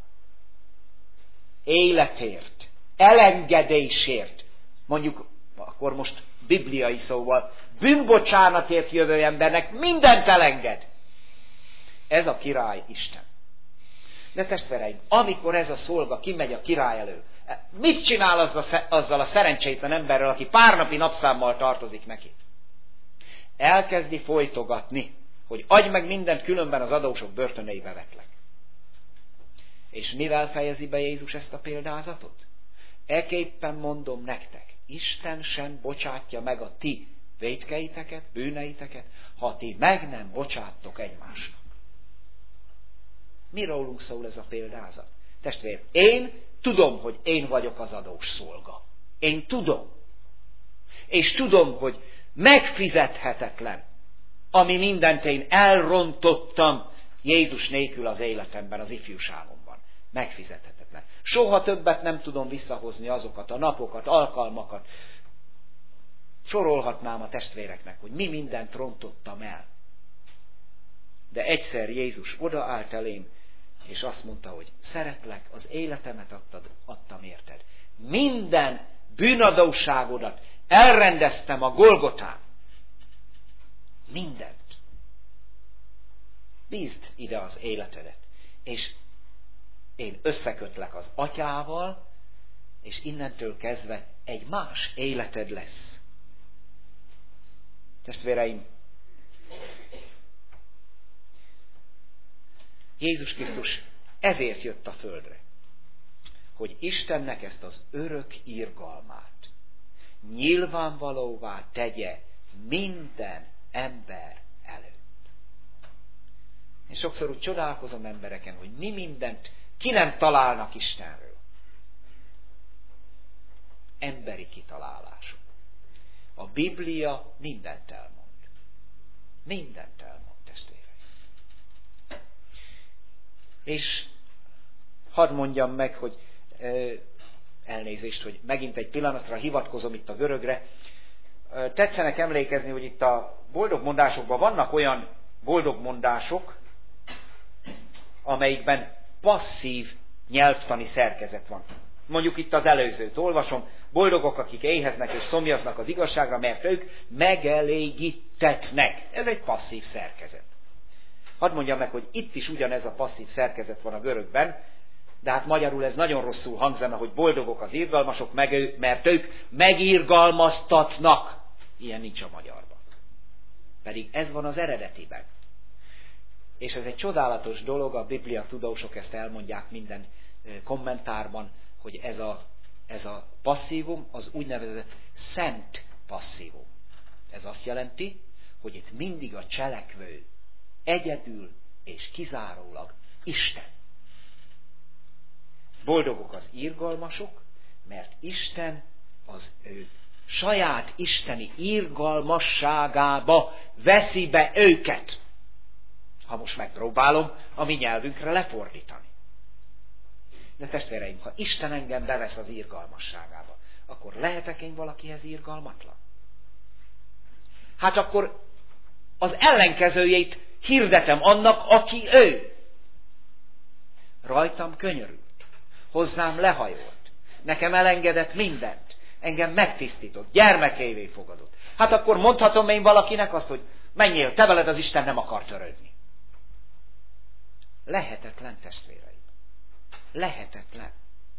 életért, elengedésért, mondjuk akkor most bibliai szóval, bűnbocsánatért jövő embernek mindent elenged. Ez a király Isten. De testvéreim, amikor ez a szolga kimegy a király elő, mit csinál azzal a szerencsétlen emberrel, aki pár napi napszámmal tartozik neki? Elkezdi folytogatni, hogy adj meg mindent, különben az adósok börtönébe vetlek. És mivel fejezi be Jézus ezt a példázatot? Ekképpen mondom nektek, Isten sem bocsátja meg a ti vétkeiteket, bűneiteket, ha ti meg nem bocsáttok egymásnak. Mi rólunk szól ez a példázat? Testvér, én tudom, hogy én vagyok az adós szolga. Én tudom. És tudom, hogy megfizethetetlen, ami mindent én elrontottam Jézus nélkül az életemben, az ifjúságomban. Megfizethetetlen. Soha többet nem tudom visszahozni azokat a napokat, alkalmakat. Sorolhatnám a testvéreknek, hogy mi mindent rontottam el. De egyszer Jézus odaállt elém, és azt mondta, hogy szeretlek, az életemet adtam érted. Minden bűnadóságodat elrendeztem a Golgotán. Mindent. Bízd ide az életedet. És én összekötlek az Atyával, és innentől kezdve egy más életed lesz. Testvéreim, Jézus Krisztus ezért jött a földre, hogy Istennek ezt az örök irgalmát nyilvánvalóvá tegye minden ember előtt. Én sokszor úgy csodálkozom embereken, hogy mi mindent ki nem találnak Istenről. Emberi kitalálások. A Biblia mindent elmond. Mindent elmond, testvérek. És hadd mondjam meg, hogy elnézést, hogy megint egy pillanatra hivatkozom itt a görögre. Tetszenek emlékezni, hogy itt a boldogmondásokban vannak olyan boldogmondások, amelyikben passzív nyelvtani szerkezet van. Mondjuk itt az előzőt olvasom, boldogok, akik éheznek és szomjaznak az igazságra, mert ők megelégítetnek. Ez egy passzív szerkezet. Hadd mondjam meg, hogy itt is ugyanez a passzív szerkezet van a görögben, de hát magyarul ez nagyon rosszul hangzana, hogy boldogok az irgalmasok, mert ők megirgalmaztatnak. Ilyen nincs a magyarban. Pedig ez van az eredetiben. És ez egy csodálatos dolog, a Biblia tudósok ezt elmondják minden kommentárban, hogy ez a passzívum az úgynevezett szent passzívum. Ez azt jelenti, hogy itt mindig a cselekvő egyedül és kizárólag Isten. Boldogok az irgalmasok, mert Isten az ő saját isteni irgalmasságába veszi be őket. Ha most megpróbálom a mi nyelvünkre lefordítani. De testvéreim, ha Isten engem bevesz az irgalmasságába, akkor lehetek én valakihez irgalmatlan? Hát akkor az ellenkezőjét hirdetem annak, aki ő. Rajtam könyörült, hozzám lehajolt, nekem elengedett mindent, engem megtisztított, gyermekévé fogadott. Hát akkor mondhatom én valakinek azt, hogy menjél, te veled az Isten nem akar törődni. Lehetetlen, testvéreim. Lehetetlen.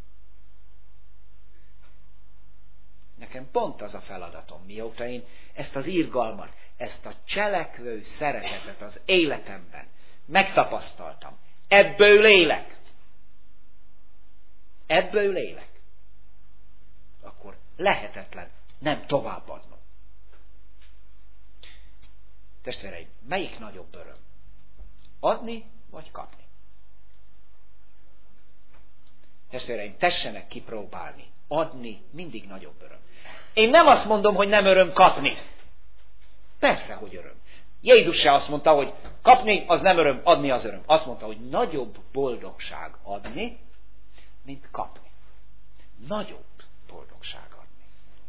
Nekem pont az a feladatom, mióta én ezt az irgalmat, ezt a cselekvő szeretetet az életemben megtapasztaltam. Ebből élek. Ebből élek. Akkor lehetetlen nem továbbadnom. Testvéreim, melyik nagyobb öröm? Adni vagy kapni? Testvéreim, tessenek kipróbálni. Adni mindig nagyobb öröm. Én nem azt mondom, hogy nem öröm kapni. Persze, hogy öröm. Jézus se azt mondta, hogy kapni az nem öröm, adni az öröm. Azt mondta, hogy nagyobb boldogság adni, mint kapni. Nagyobb boldogság adni.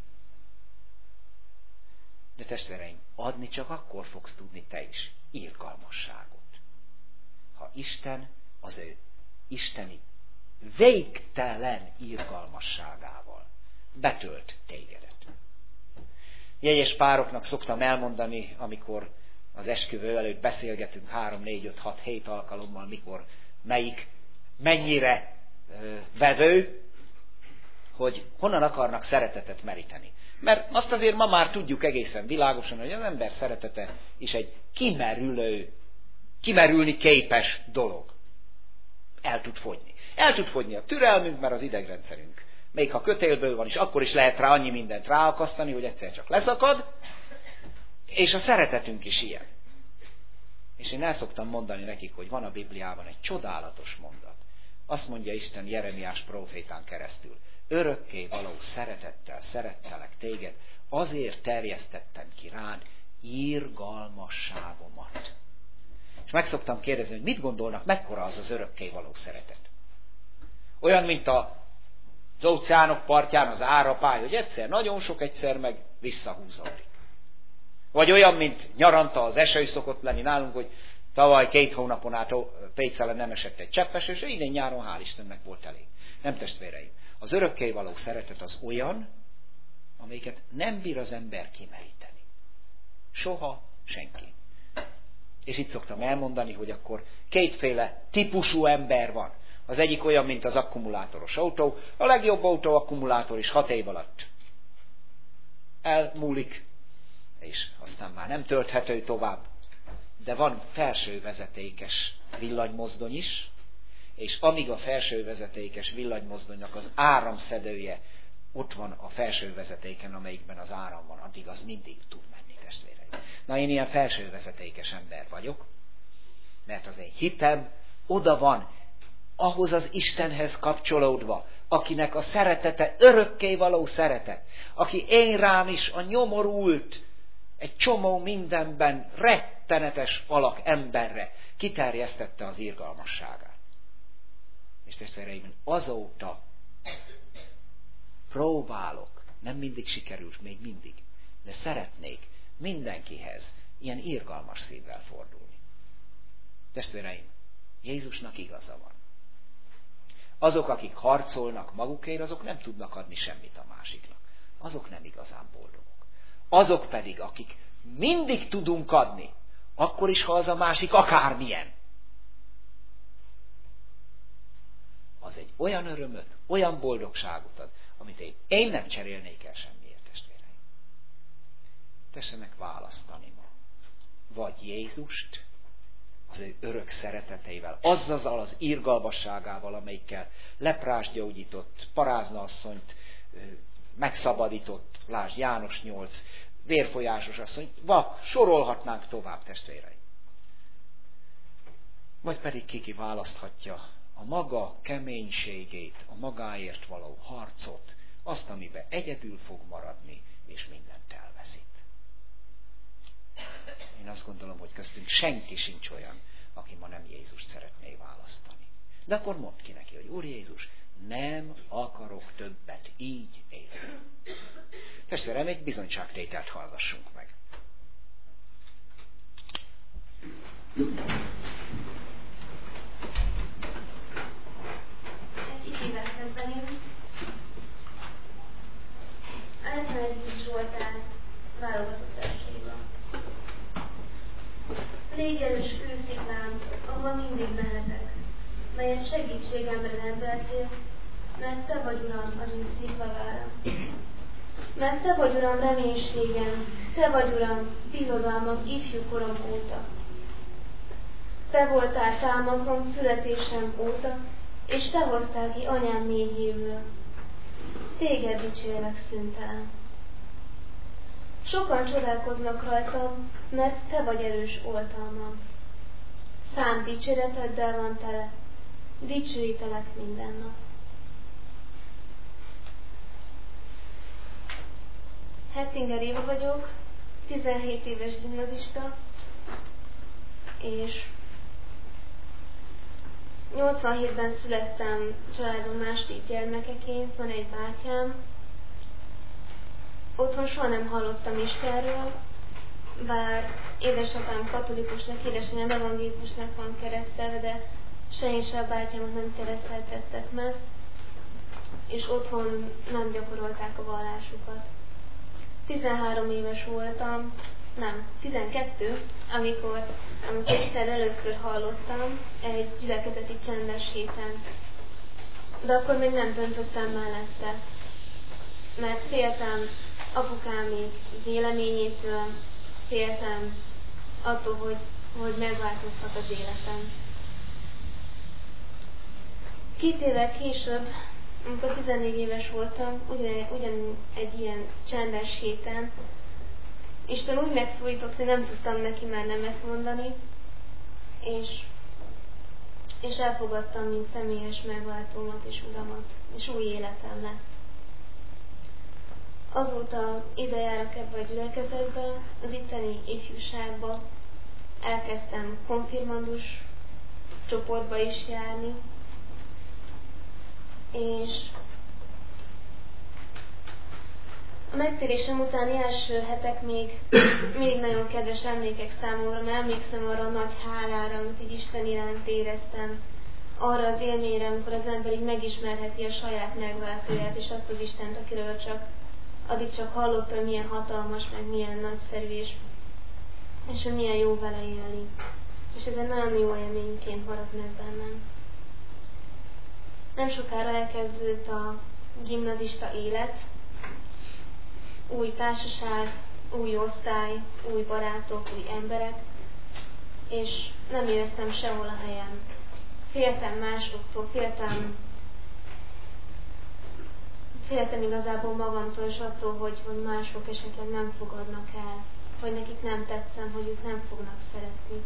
De testvéreim, adni csak akkor fogsz tudni te is irgalmasságot. Ha Isten az ő isteni végtelen irgalmasságával betölt tégedet. Jegyes pároknak szoktam elmondani, amikor az esküvő előtt beszélgetünk 3, 4, 5, 6, 7 alkalommal, mikor melyik mennyire vevő, hogy honnan akarnak szeretetet meríteni. Mert azt azért ma már tudjuk egészen világosan, hogy az ember szeretete is egy kimerülni képes dolog. El tud fogyni. El tud fogyni a türelmünk, mert az idegrendszerünk. Még ha kötélből van is, akkor is lehet rá annyi mindent ráakasztani, hogy egyszer csak leszakad, és a szeretetünk is ilyen. És én el szoktam mondani nekik, hogy van a Bibliában egy csodálatos mondat. Azt mondja Isten Jeremiás prófétán keresztül. Örökké való szeretettel szerettelek téged, azért terjesztettem ki rád irgalmasságomat. És meg szoktam kérdezni, hogy mit gondolnak, mekkora az az örökké való szeretet. Olyan, mint az óceánok partján az árapály, hogy egyszer nagyon sok, egyszer meg visszahúzódik. Vagy olyan, mint nyaranta az eső szokott lenni nálunk, hogy tavaly 2 hónapon át Pécelen nem esett egy cseppes, és idén nyáron hál' Istennek volt elég. Nem, testvéreim. Az örökké való szeretet az olyan, amelyiket nem bír az ember kimeríteni. Soha senki. És itt szoktam elmondani, hogy akkor 2 típusú ember van. Az egyik olyan, mint az akkumulátoros autó. A legjobb autó akkumulátor is 6 év alatt elmúlik, és aztán már nem tölthető tovább. De van felsővezetékes villanymozdony is, és amíg a felsővezetékes villanymozdonynak az áramszedője ott van a felső vezetéken, amelyikben az áram van, addig az mindig tud menni, testvéreim. Na, én ilyen felső vezetékes ember vagyok, mert az én hitem oda van, ahhoz az Istenhez kapcsolódva, akinek a szeretete örökkévaló szeretet, aki én rám is a nyomorult, egy csomó mindenben rettenetes alak emberre kiterjesztette az irgalmasságát. És testvéreim, azóta próbálok, nem mindig sikerült, még mindig, de szeretnék mindenkihez ilyen irgalmas szívvel fordulni. Testvéreim, Jézusnak igaza van. Azok, akik harcolnak magukért, azok nem tudnak adni semmit a másiknak. Azok nem igazán boldogok. Azok pedig, akik mindig tudunk adni, akkor is, ha az a másik akármilyen, az egy olyan örömöt, olyan boldogságot ad, amit én nem cserélnék el semmiért, testvéreim. Tessenek választani ma. Vagy Jézust, az ő örök szereteteivel, azzal az irgalmasságával, amelyikkel leprás gyógyított, parázna asszonyt megszabadított, lásd János 8, vérfolyásos asszony, sorolhatnánk tovább, testvéreim. Vagy pedig ki választhatja a maga keménységét, a magáért való harcot, azt, amiben egyedül fog maradni, és mindent elveszít. Én azt gondolom, hogy köztünk senki sincs olyan, aki ma nem Jézust szeretné választani. De akkor mondd ki neki, hogy Úr Jézus, nem akarok többet így élni. Testvérem, egy bizonyságtételt hallgassunk meg. Egy igével kezdeném. 71. Zsoltár válogatott verséről. Légy erős kősziklám, ahol mindig mehetek, melyet segítségemre rendeltél, mert te vagy, Uram, az én szívvagára. Mert te vagy, Uram, reménységem, te vagy, Uram, bizodalmam ifjú korom óta. Te voltál támaszom születésem óta, és te hoztál ki anyám mélyéből. Téged dicsérlek szüntelen. Sokan csodálkoznak rajtam, mert te vagy erős oltalmam. Szám dicséreteddel van tele, dicsőítelek minden nap. Hettinger Éva vagyok, 17 éves gimnazista, és 87-ben születtem családom második gyermekeként, van egy bátyám. Otthon soha nem hallottam Istenről, bár édesapám katolikusnak, édesanyám evangélikusnak van keresztelve, de se én, se a bátyámat nem kereszteltettek meg, és otthon nem gyakorolták a vallásukat. 13 éves voltam, nem, 12, amikor Istenről először hallottam egy gyülekezeti csendes héten. De akkor még nem döntöttem mellette, mert féltem apukámék véleményétől, féltem attól, hogy megváltozhat az életem. 2 évvel később, amikor 14 éves voltam, ugyan egy ilyen csendes héten, Isten úgy megszólított, hogy nem tudtam neki már nemet mondani, és elfogadtam, mint személyes megváltómat és uramat, és új életem lett. Azóta ide járok ebbe a gyülekezetbe, az itteni ifjúságba, elkezdtem konfirmandus csoportba is járni, és a megtérésem utáni első hetek még nagyon kedves emlékek számomra, mert emlékszem arra a nagy hálára, amit így Isten iránt éreztem, arra az élményre, amikor az ember így megismerheti a saját megváltóját, és azt az Istent, akiről addig csak hallotta, hogy milyen hatalmas, meg milyen nagyszerű, és hogy milyen jó vele élni. És ez egy nagyon jó élményként maradt meg bennem. Nem sokára elkezdődött a gimnazista élet, új társaság, új osztály, új barátok, új emberek, és nem éreztem sehol a helyem. Féltem másoktól, féltem igazából magamtól és attól, hogy mások esetleg nem fogadnak el, hogy nekik nem tetszem, hogy ők nem fognak szeretni.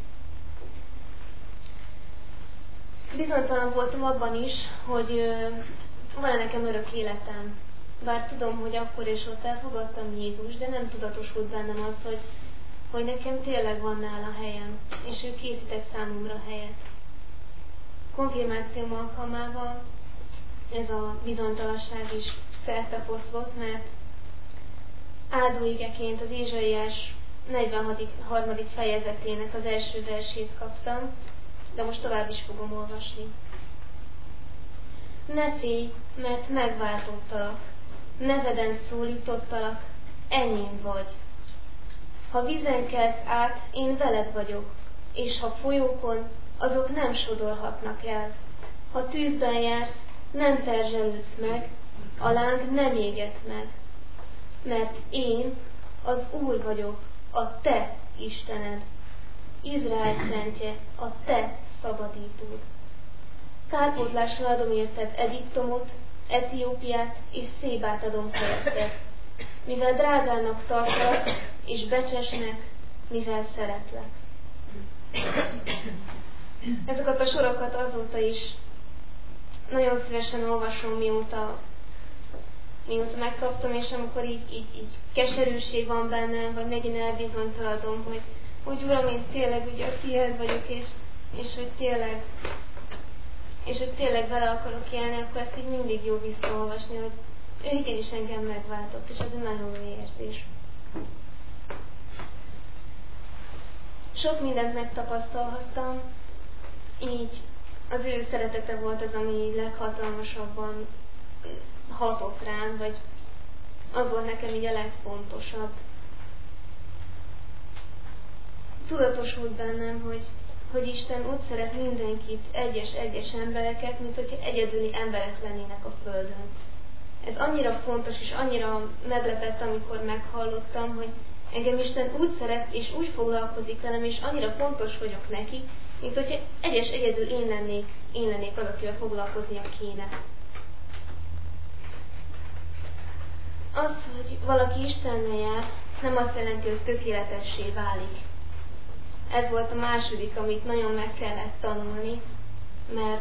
Bizonytalan voltam abban is, hogy van-e nekem örök életem. Bár tudom, hogy akkor és ott elfogadtam Jézus, de nem tudatosult bennem az, hogy nekem tényleg van nála helyem, és ő készített számomra helyet. Konfirmációm alkalmával ez a bizonytalanság is szertefoszlott, mert áldóigeként az Ézsaiás 43. fejezetének az első versét kaptam, de most tovább is fogom olvasni. Ne félj, mert megváltottalak, neveden szólítottalak, enyém vagy. Ha vízen kelsz át, én veled vagyok, és ha folyókon, azok nem sodorhatnak el. Ha tűzben jársz, nem perzselődsz meg, a láng nem éget meg. Mert én az Úr vagyok, a te Istened, Izrael szentje, a te szabadítód. Kárpótlásra adom érted Egyiptomot, Etiópiát és Szébát adom feletted, mivel drágának tartalak és becsesnek, mivel szeretlek. Ezeket a sorokat azóta is nagyon szívesen olvasom, mióta megkaptam, és amikor így keserűség van bennem, vagy megint elbizonytalanodom, hogy Uram, én tényleg ugye a tiéd vagyok, és hogy tényleg vele akarok élni, akkor ezt így mindig jó visszaolvasni, hogy ő igenis engem megváltott, és ez egy nagyon jó érzés. Sok mindent megtapasztalhattam, így az ő szeretete volt az, ami leghatalmasabban hatott rám, vagy az volt nekem így a legfontosabb. Tudatosult bennem, hogy Isten úgy szeret mindenkit, egyes embereket, mint hogyha egyedüli emberek lennének a Földön. Ez annyira fontos, és annyira meglepett, amikor meghallottam, hogy engem Isten úgy szeret, és úgy foglalkozik velem, és annyira fontos vagyok neki, mint hogyha egyedül én lennék az, akivel foglalkoznia kéne. Az, hogy valaki Istennel jár, nem azt jelenti, hogy tökéletessé válik. Ez volt a második, amit nagyon meg kellett tanulni, mert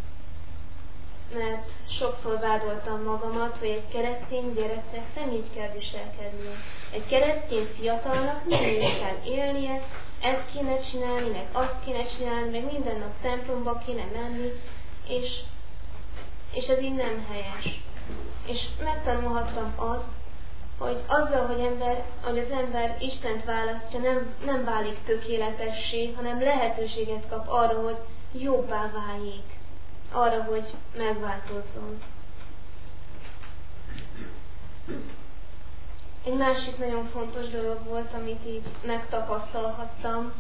sokszor vádoltam magamat, hogy egy keresztény gyereknek nem így kell viselkednie. Egy keresztény fiatalnak nem így kell élnie, ezt kéne csinálni, meg azt kéne csinálni, meg minden nap templomba kéne menni, és ez így nem helyes. És megtanulhattam azt, hogy azzal, hogy az ember Istent választja, nem válik tökéletessé, hanem lehetőséget kap arra, hogy jobbá váljék, arra, hogy megváltozzon. Egy másik nagyon fontos dolog volt, amit így megtapasztalhattam,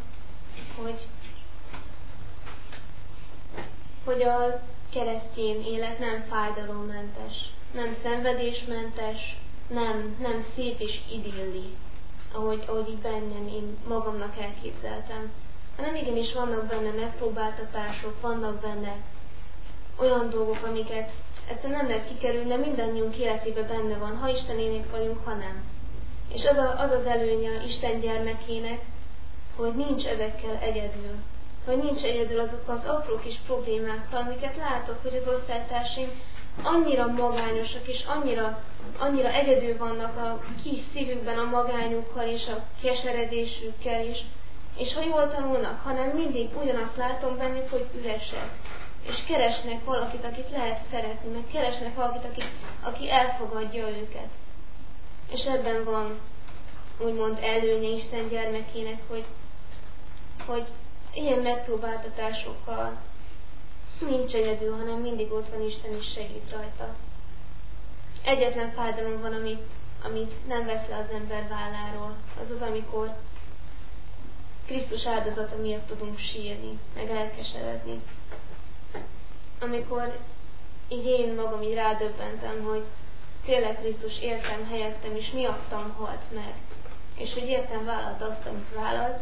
hogy a keresztény élet nem fájdalommentes, nem szenvedésmentes, nem szép és idilli, ahogy így bennem én magamnak elképzeltem, hanem igenis vannak benne megpróbáltatások, vannak benne olyan dolgok, amiket egyszerűen nem lehet kikerülni, de mindannyiunk életében benne van, ha Istenének vagyunk, ha nem. És az előnye Isten gyermekének, hogy nincs ezekkel egyedül. Hogy nincs egyedül azokkal az apró kis problémákkal, amiket látok, hogy az osztálytársaim annyira magányosak, és annyira egyedül vannak a kis szívükben a magányukkal, és a keseredésükkel is. És ha jól tanulnak, hanem mindig ugyanazt látom bennük, hogy üresek. És keresnek valakit, akit lehet szeretni, meg keresnek valakit, aki elfogadja őket. És ebben van úgymond előnye Isten gyermekének, hogy ilyen megpróbáltatásokkal nincs egyedül, hanem mindig ott van Isten, és segít rajta. Egyetlen fájdalom van, amit nem vesz le az ember válláról. Az, amikor Krisztus áldozata miatt tudunk sírni, meg elkeseredni. Amikor így én magam így rádöbbentem, hogy tényleg Krisztus értem helyettem, és miattam halt meg. És hogy értem vállalt azt, amit vállalt.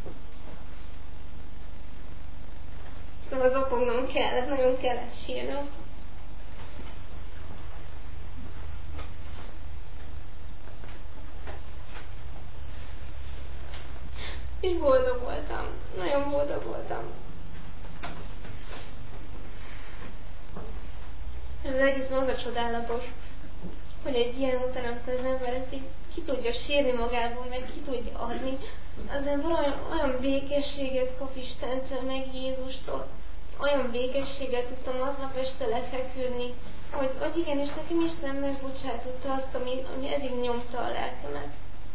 Szóval zokognom kellett, nagyon kellett sírnom. És boldog voltam. Nagyon boldog voltam. Ez az egész maga csodálatos, hogy egy ilyen után, amikor az ember ezt így ki tudja sírni magából, meg ki tudja adni, az ember olyan békességet kap Istentől, meg Jézustól. Olyan békességet tudtam aznap este lefeküdni, hogy igenis nekem Isten megbocsátotta azt, ami eddig nyomta a lelkemet.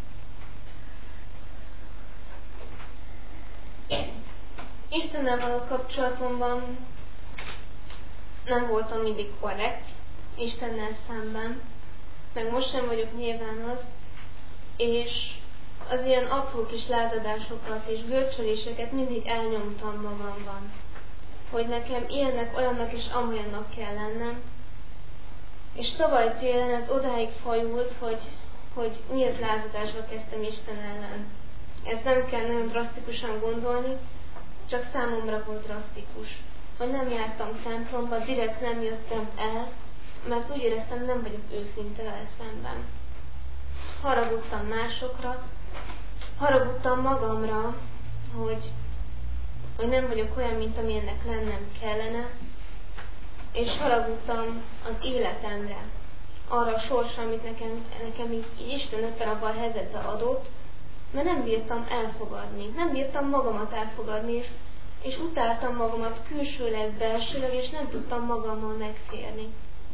Istennel való kapcsolatomban nem voltam mindig korrekt Istennel szemben, meg most sem vagyok nyilván az, és az ilyen apró kis lázadásokat és görcsöléseket mindig elnyomtam magamban, hogy nekem ilyennek, olyannak és amolyannak kell lennem. És tavaly télen ez odáig fajult, hogy miért lázadásba kezdtem Isten ellen. Ezt nem kell nagyon drasztikusan gondolni, csak számomra volt drasztikus. Hogy nem jártam templomba, direkt nem jöttem el, mert úgy éreztem, nem vagyok őszinte vele szemben. Haragudtam másokra, haragudtam magamra, hogy nem vagyok olyan, mint amilyennek lennem kellene, és haragudtam az életemre, arra a sorsra, amit nekem így Isten ebben abban a helyzetben adott, mert nem bírtam elfogadni, nem bírtam magamat elfogadni, és utáltam magamat külsőleg, belsőleg, és nem tudtam magammal megférni.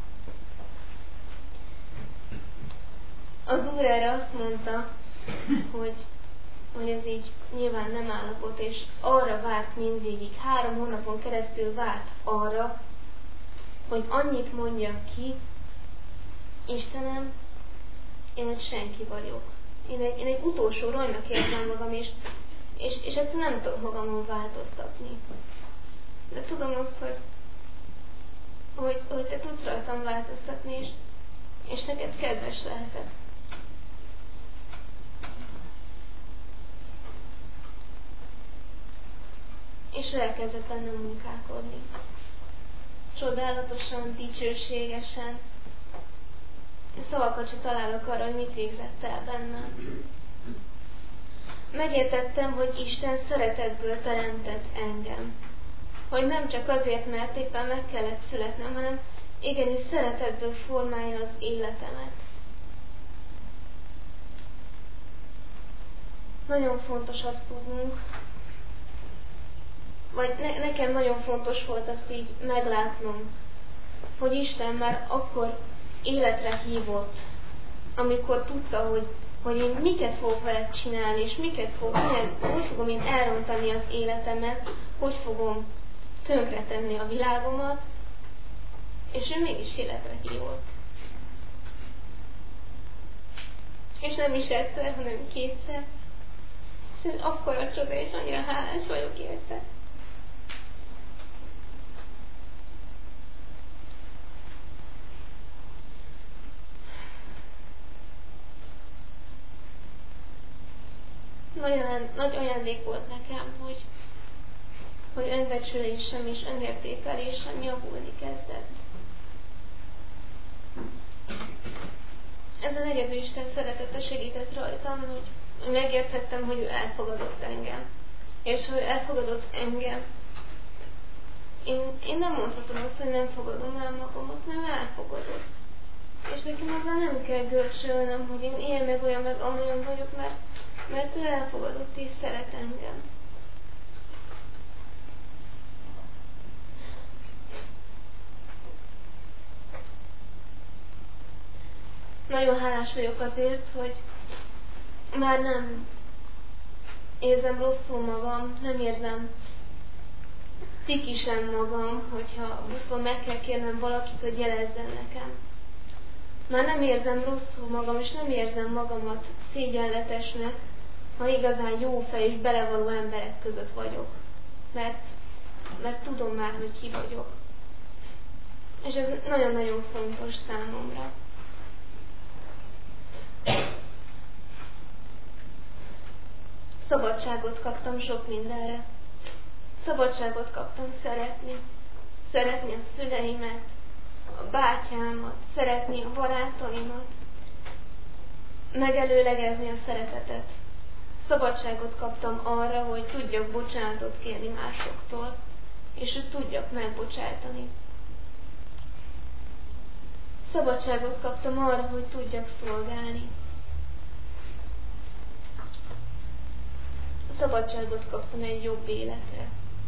Az Úr erre azt mondta, hogy ez így nyilván nem állapot, és arra várt mindvégig, 3 hónapon keresztül várt arra, hogy annyit mondjak ki, Istenem, én egy senki vagyok. Én egy utolsó rajnak érzem magam, és ezt nem tudom magamon változtatni. De tudom azt, hogy te tudsz rajtam változtatni, és neked kedves lehetek. És elkezdett bennem munkálkodni. Csodálatosan, dicsőségesen. Szavakat sem találok arra, hogy mit végzett el bennem. Megértettem, hogy Isten szeretetből teremtett engem. Hogy nem csak azért, mert éppen meg kellett születnem, hanem igenis szeretetből formálja az életemet. Nagyon fontos azt tudnunk, vagy nekem nagyon fontos volt azt így meglátnom, hogy Isten már akkor életre hívott, amikor tudta, hogy én miket fogok veled csinálni, és hogy fogom én elrontani az életemet, hogy fogom tönkretenni a világomat, és ő mégis életre hívott. És nem is egyszer, hanem 2-szer. És ez akkora csoda, és annyira hálás vagyok érte. Nagy ajándék volt nekem, hogy önbecsülésem és önértékelésem javulni kezdett. Ez a negyedő Isten szeretete segített rajtam, hogy megértettem, hogy ő elfogadott engem. És ha ő elfogadott engem, én nem mondhatom azt, hogy nem fogadom el magamat, mert elfogadott. És nekem azzal nem kell görcsölnöm, hogy én ilyen meg olyan meg amolyan vagyok, mert ő elfogadott és szeret engem. Nagyon hálás vagyok azért, hogy már nem érzem rosszul magam, nem érzem tikisen magam, hogyha buszon meg kell kérnem valakit, hogy jelezzen nekem. Már nem érzem rosszul magam, és nem érzem magamat szégyenletesnek, ha igazán jó fej és belevaló emberek között vagyok. Mert tudom már, hogy ki vagyok. És ez nagyon-nagyon fontos számomra. Szabadságot kaptam sok mindenre. Szabadságot kaptam szeretni. Szeretni a szüleimet, a bátyámat, szeretni a barátaimat. Megelőlegezni a szeretetet. Szabadságot kaptam arra, hogy tudjak bocsánatot kérni másoktól, és hogy tudjak megbocsájtani. Szabadságot kaptam arra, hogy tudjak szolgálni. Szabadságot kaptam egy jobb életre.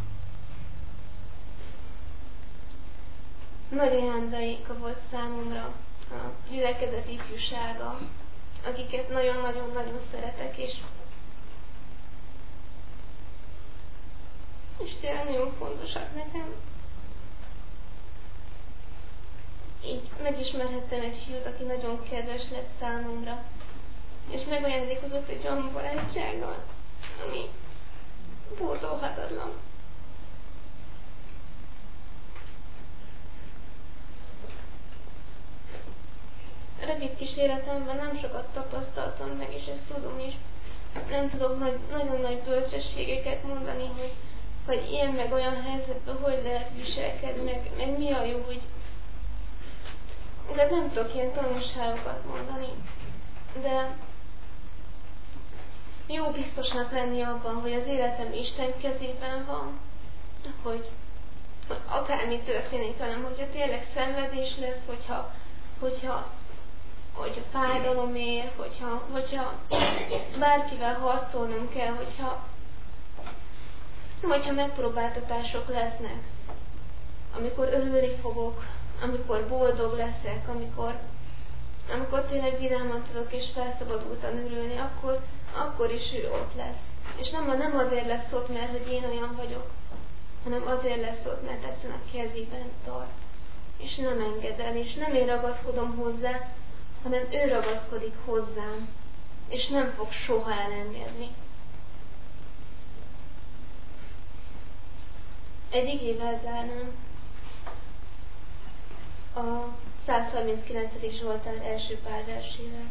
Nagy ajándéka volt számomra a gyülekezet ifjúsága, akiket nagyon-nagyon-nagyon szeretek, és tényleg nagyon fontosak nekem. Így megismerhettem egy fiút, aki nagyon kedves lett számomra, és megajándékozott egy olyan barátsággal, ami pótolhatatlan. Rövid kis életemben nem sokat tapasztaltam meg, és ezt tudom is. Nem tudok nagyon nagy bölcsességeket mondani, hogy ilyen meg olyan helyzetben hogy lehet viselkedni, meg mi a jó, hogy... De nem tudok ilyen tanulságokat mondani. De jó biztosnak lenni abban, hogy az életem Isten kezében van, hogy akármi történik velem, hogyha tényleg szenvedés lesz, hogyha fájdalom ér, hogyha bárkivel harcolnom kell, hogyha megpróbáltatások lesznek, amikor örülni fogok, amikor boldog leszek, amikor tényleg vidáman tudok és felszabadultan örülni, akkor is ő ott lesz. És nem azért lesz ott, mert hogy én olyan vagyok, hanem azért lesz ott, mert egyszerűen a kezében tart. És nem enged el, és nem én ragaszkodom hozzá, hanem ő ragaszkodik hozzám, és nem fog soha elengedni. Egy igével zárnám. A 139. Zsoltár első pár versével.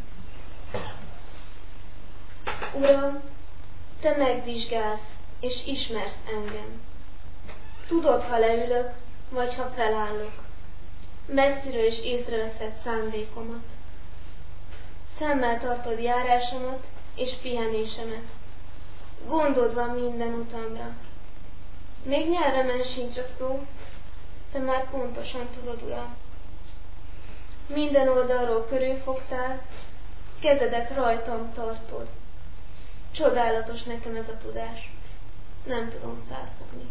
Uram, te megvizsgálsz, és ismersz engem. Tudod, ha leülök, vagy ha felállok. Messziről is észreveszed szándékomat. Szemmel tartod járásomat és pihenésemet. Gondod van minden utamra. Még nyelvemen sincs a szó, te már pontosan tudod, Uram. Minden oldalról körülfogtál, kezedet rajtam tartod. Csodálatos nekem ez a tudás. Nem tudom felfogni.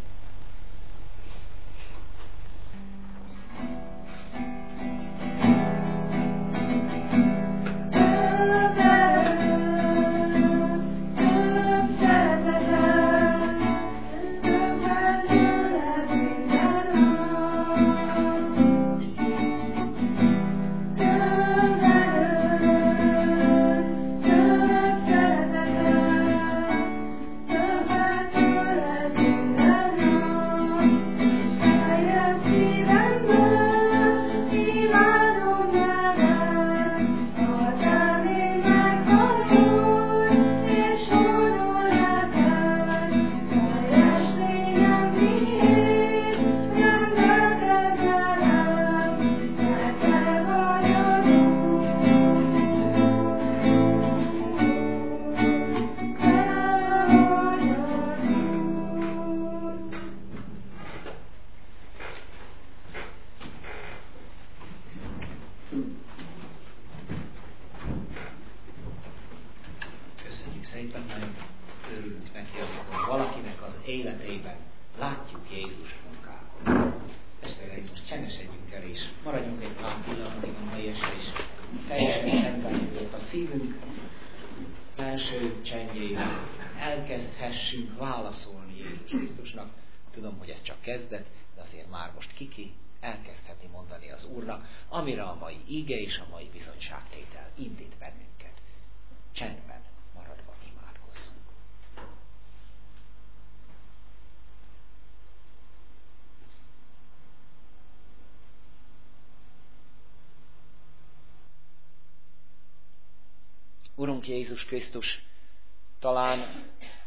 Válaszolni Jézus Krisztusnak. Tudom, hogy ez csak kezdet, de azért már most kiki elkezdheti mondani az Úrnak, amire a mai íge és a mai bizonyságtétel indít bennünket. Csendben maradva imádkozzunk. Urunk Jézus Krisztus, talán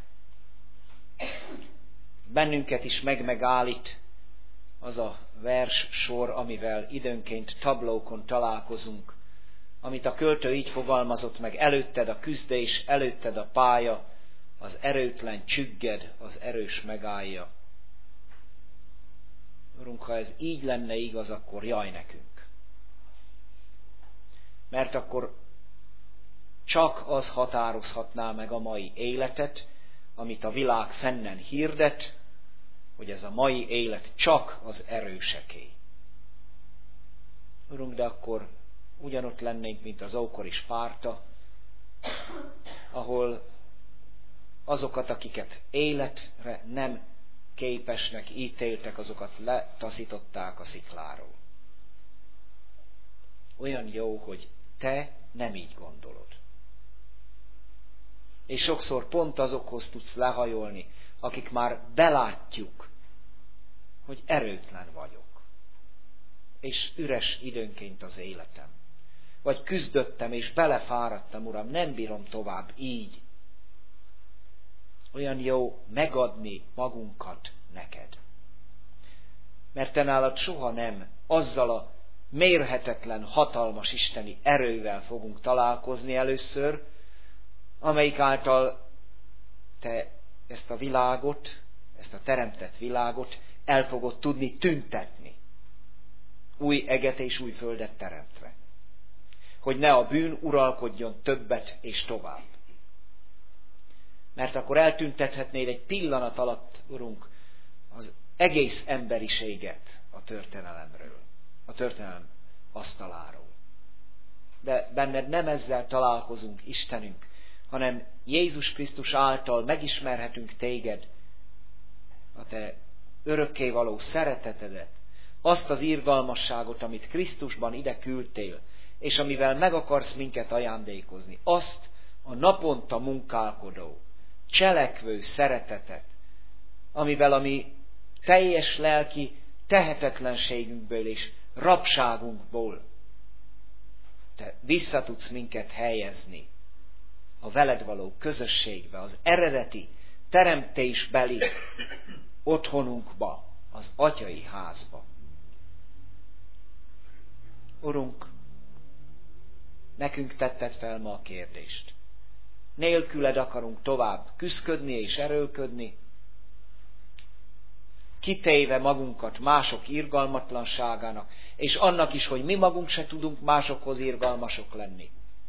bennünket is megállít az a vers sor, amivel időnként tablókon találkozunk, amit a költő így fogalmazott meg: előtted a küzdés, előtted a pálya, az erőtlen csügged, az erős megállja. Urunk, ha ez így lenne igaz, akkor jaj nekünk. Mert akkor csak az határozhatná meg a mai életet, amit a világ fennen hirdet, hogy ez a mai élet csak az erőseké. Urunk, de akkor ugyanott lennénk, mint az ókori Spárta, ahol azokat, akiket életre nem képesnek ítéltek, azokat letaszították a szikláról. Olyan jó, hogy te nem így gondolod. És sokszor pont azokhoz tudsz lehajolni, akik már belátjuk, hogy erőtlen vagyok. És üres időnként az életem. Vagy küzdöttem, és belefáradtam, Uram, nem bírom tovább így. Olyan jó megadni magunkat neked. Mert te nálad soha nem azzal a mérhetetlen, hatalmas isteni erővel fogunk találkozni először, amelyik által te ezt a világot, ezt a teremtett világot el fogod tudni tüntetni. Új eget és új földet teremtve. Hogy ne a bűn uralkodjon többet és tovább. Mert akkor eltüntethetnéd egy pillanat alatt, Urunk, az egész emberiséget a történelemről, a történelem asztaláról. De benned nem ezzel találkozunk, Istenünk, hanem Jézus Krisztus által megismerhetünk téged, a te örökkévaló szeretetedet, azt az irgalmasságot, amit Krisztusban ide küldtél, és amivel meg akarsz minket ajándékozni, azt a naponta munkálkodó, cselekvő szeretetet, amivel a mi teljes lelki tehetetlenségünkből és rabságunkból te vissza tudsz minket helyezni a veled való közösségbe, az eredeti teremtésbeli otthonunkba, az atyai házba. Urunk, nekünk tetted fel ma a kérdést. Nélküled akarunk tovább küszködni és erőlködni, kitéve magunkat mások irgalmatlanságának, és annak is, hogy mi magunk se tudunk másokhoz irgalmasok lenni.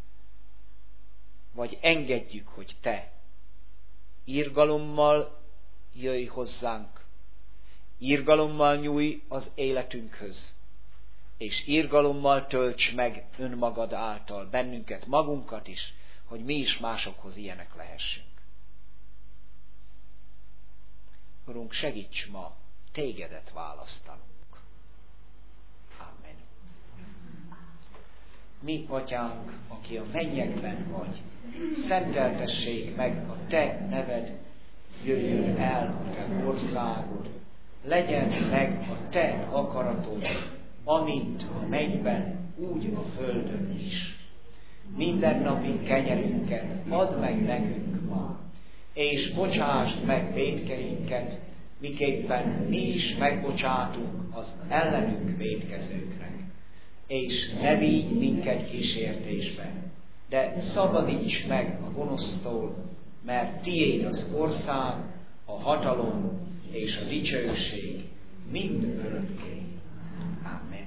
Vagy engedjük, hogy te irgalommal jöjj hozzánk, irgalommal nyújj az életünkhöz, és irgalommal tölts meg önmagad által bennünket, magunkat is, hogy mi is másokhoz ilyenek lehessünk. Urunk, segíts ma tégedet választanunk. Amen. Mi, Atyánk, aki a mennyekben vagy, szenteltessék meg a te neved, jöjjön el a te országod, legyen meg a te akaratod, amint a mennyben, úgy a földön is. Mindennapi kenyerünket add meg nekünk ma, és bocsásd meg vétkeinket, miképpen mi is megbocsátunk az ellenünk vétkezőknek. És ne vigy minket kísértésbe, de szabadíts meg a gonosztól, mert tiéd az ország, a hatalom és a dicsőség mind örökké. Amen.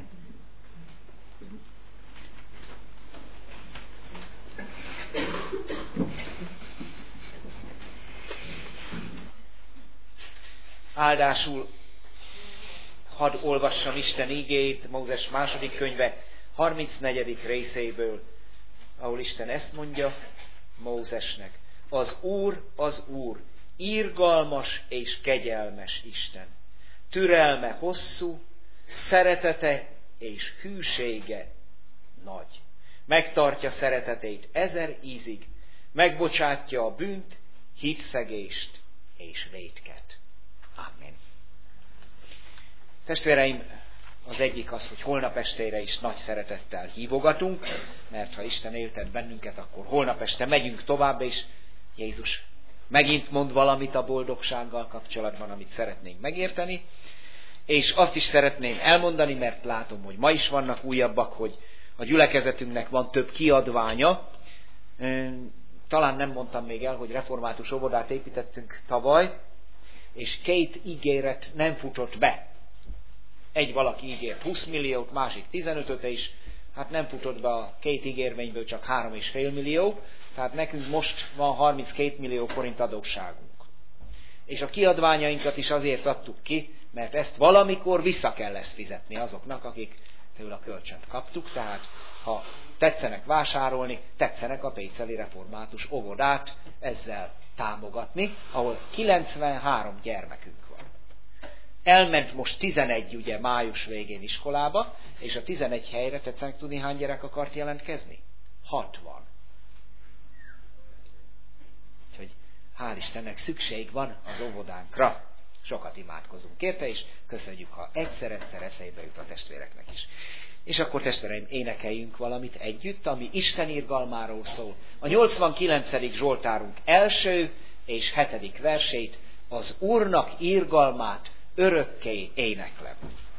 Áldásul hadd olvassam Isten igéjét, Mózes második könyve 34. részéből, ahol Isten ezt mondja Mózesnek. Az Úr, irgalmas és kegyelmes Isten. Türelme hosszú, szeretete és hűsége nagy. Megtartja szeretetét 1000 ízig, megbocsátja a bűnt, hitszegést és vétket. Amen. Testvéreim, az egyik az, hogy holnap estére is nagy szeretettel hívogatunk, mert ha Isten éltet bennünket, akkor holnap este megyünk tovább, és Jézus megint mond valamit a boldogsággal kapcsolatban, amit szeretnénk megérteni. És azt is szeretném elmondani, mert látom, hogy ma is vannak újabbak, hogy a gyülekezetünknek van több kiadványa. talán nem mondtam még el, hogy református óvodát építettünk tavaly, és 2 ígéret nem futott be. Egy valaki ígért 20 milliót, másik 15-öt, és hát nem futott be a 2 ígérvényből csak 3,5 millió, tehát nekünk most van 32 millió forint adósságunk. És a kiadványainkat is azért adtuk ki, mert ezt valamikor vissza kell ezt fizetni azoknak, akik tőle a kölcsönt kaptuk, tehát ha tetszenek vásárolni, tetszenek a Péceli Református óvodát ezzel támogatni, ahol 93 gyermekünk van. Elment most 11 ugye május végén iskolába, és a 11 helyre tetszenek tudni, hány gyerek akart jelentkezni? 60. Úgyhogy hál' Istennek szükség van az óvodánkra. Sokat imádkozunk érte, és köszönjük, ha egyszer eszébe jut a testvéreknek is. És akkor testvéreim, énekeljünk valamit együtt, ami Isten irgalmáról szól. A 89. Zsoltárunk első és 7. versét, az Úrnak irgalmát örökké éneklem.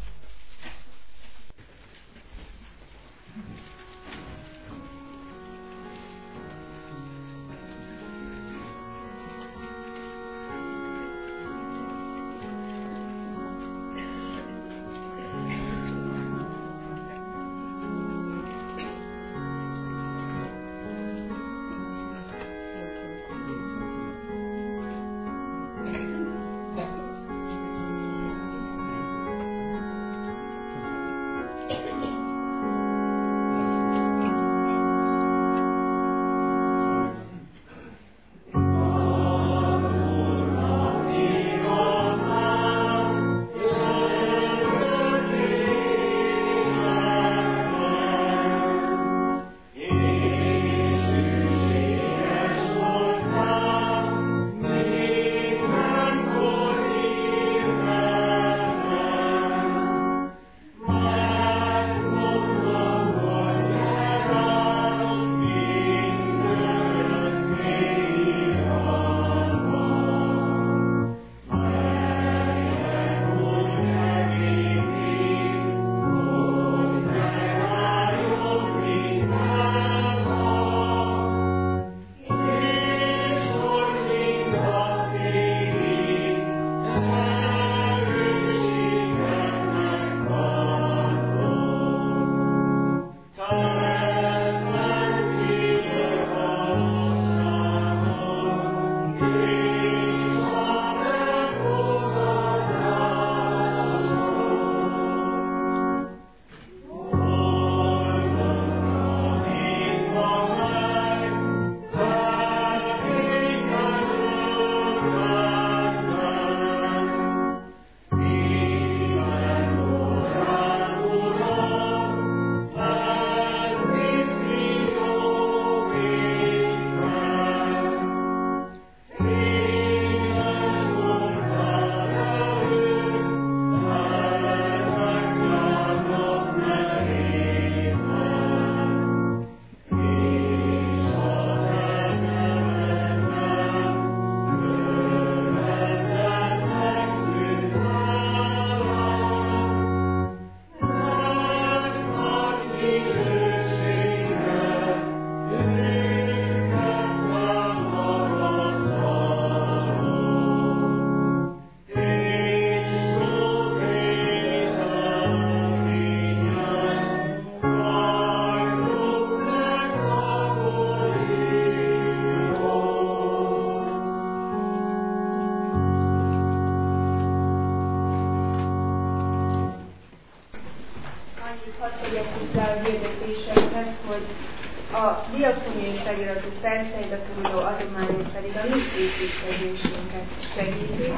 A diakóniai feliratú felsejbe kerülő adományok pedig a mi építkezésünket segítik.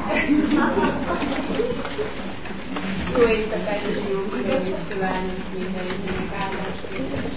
Jó éjszakát és jó kívánok mindenkinek, áldás.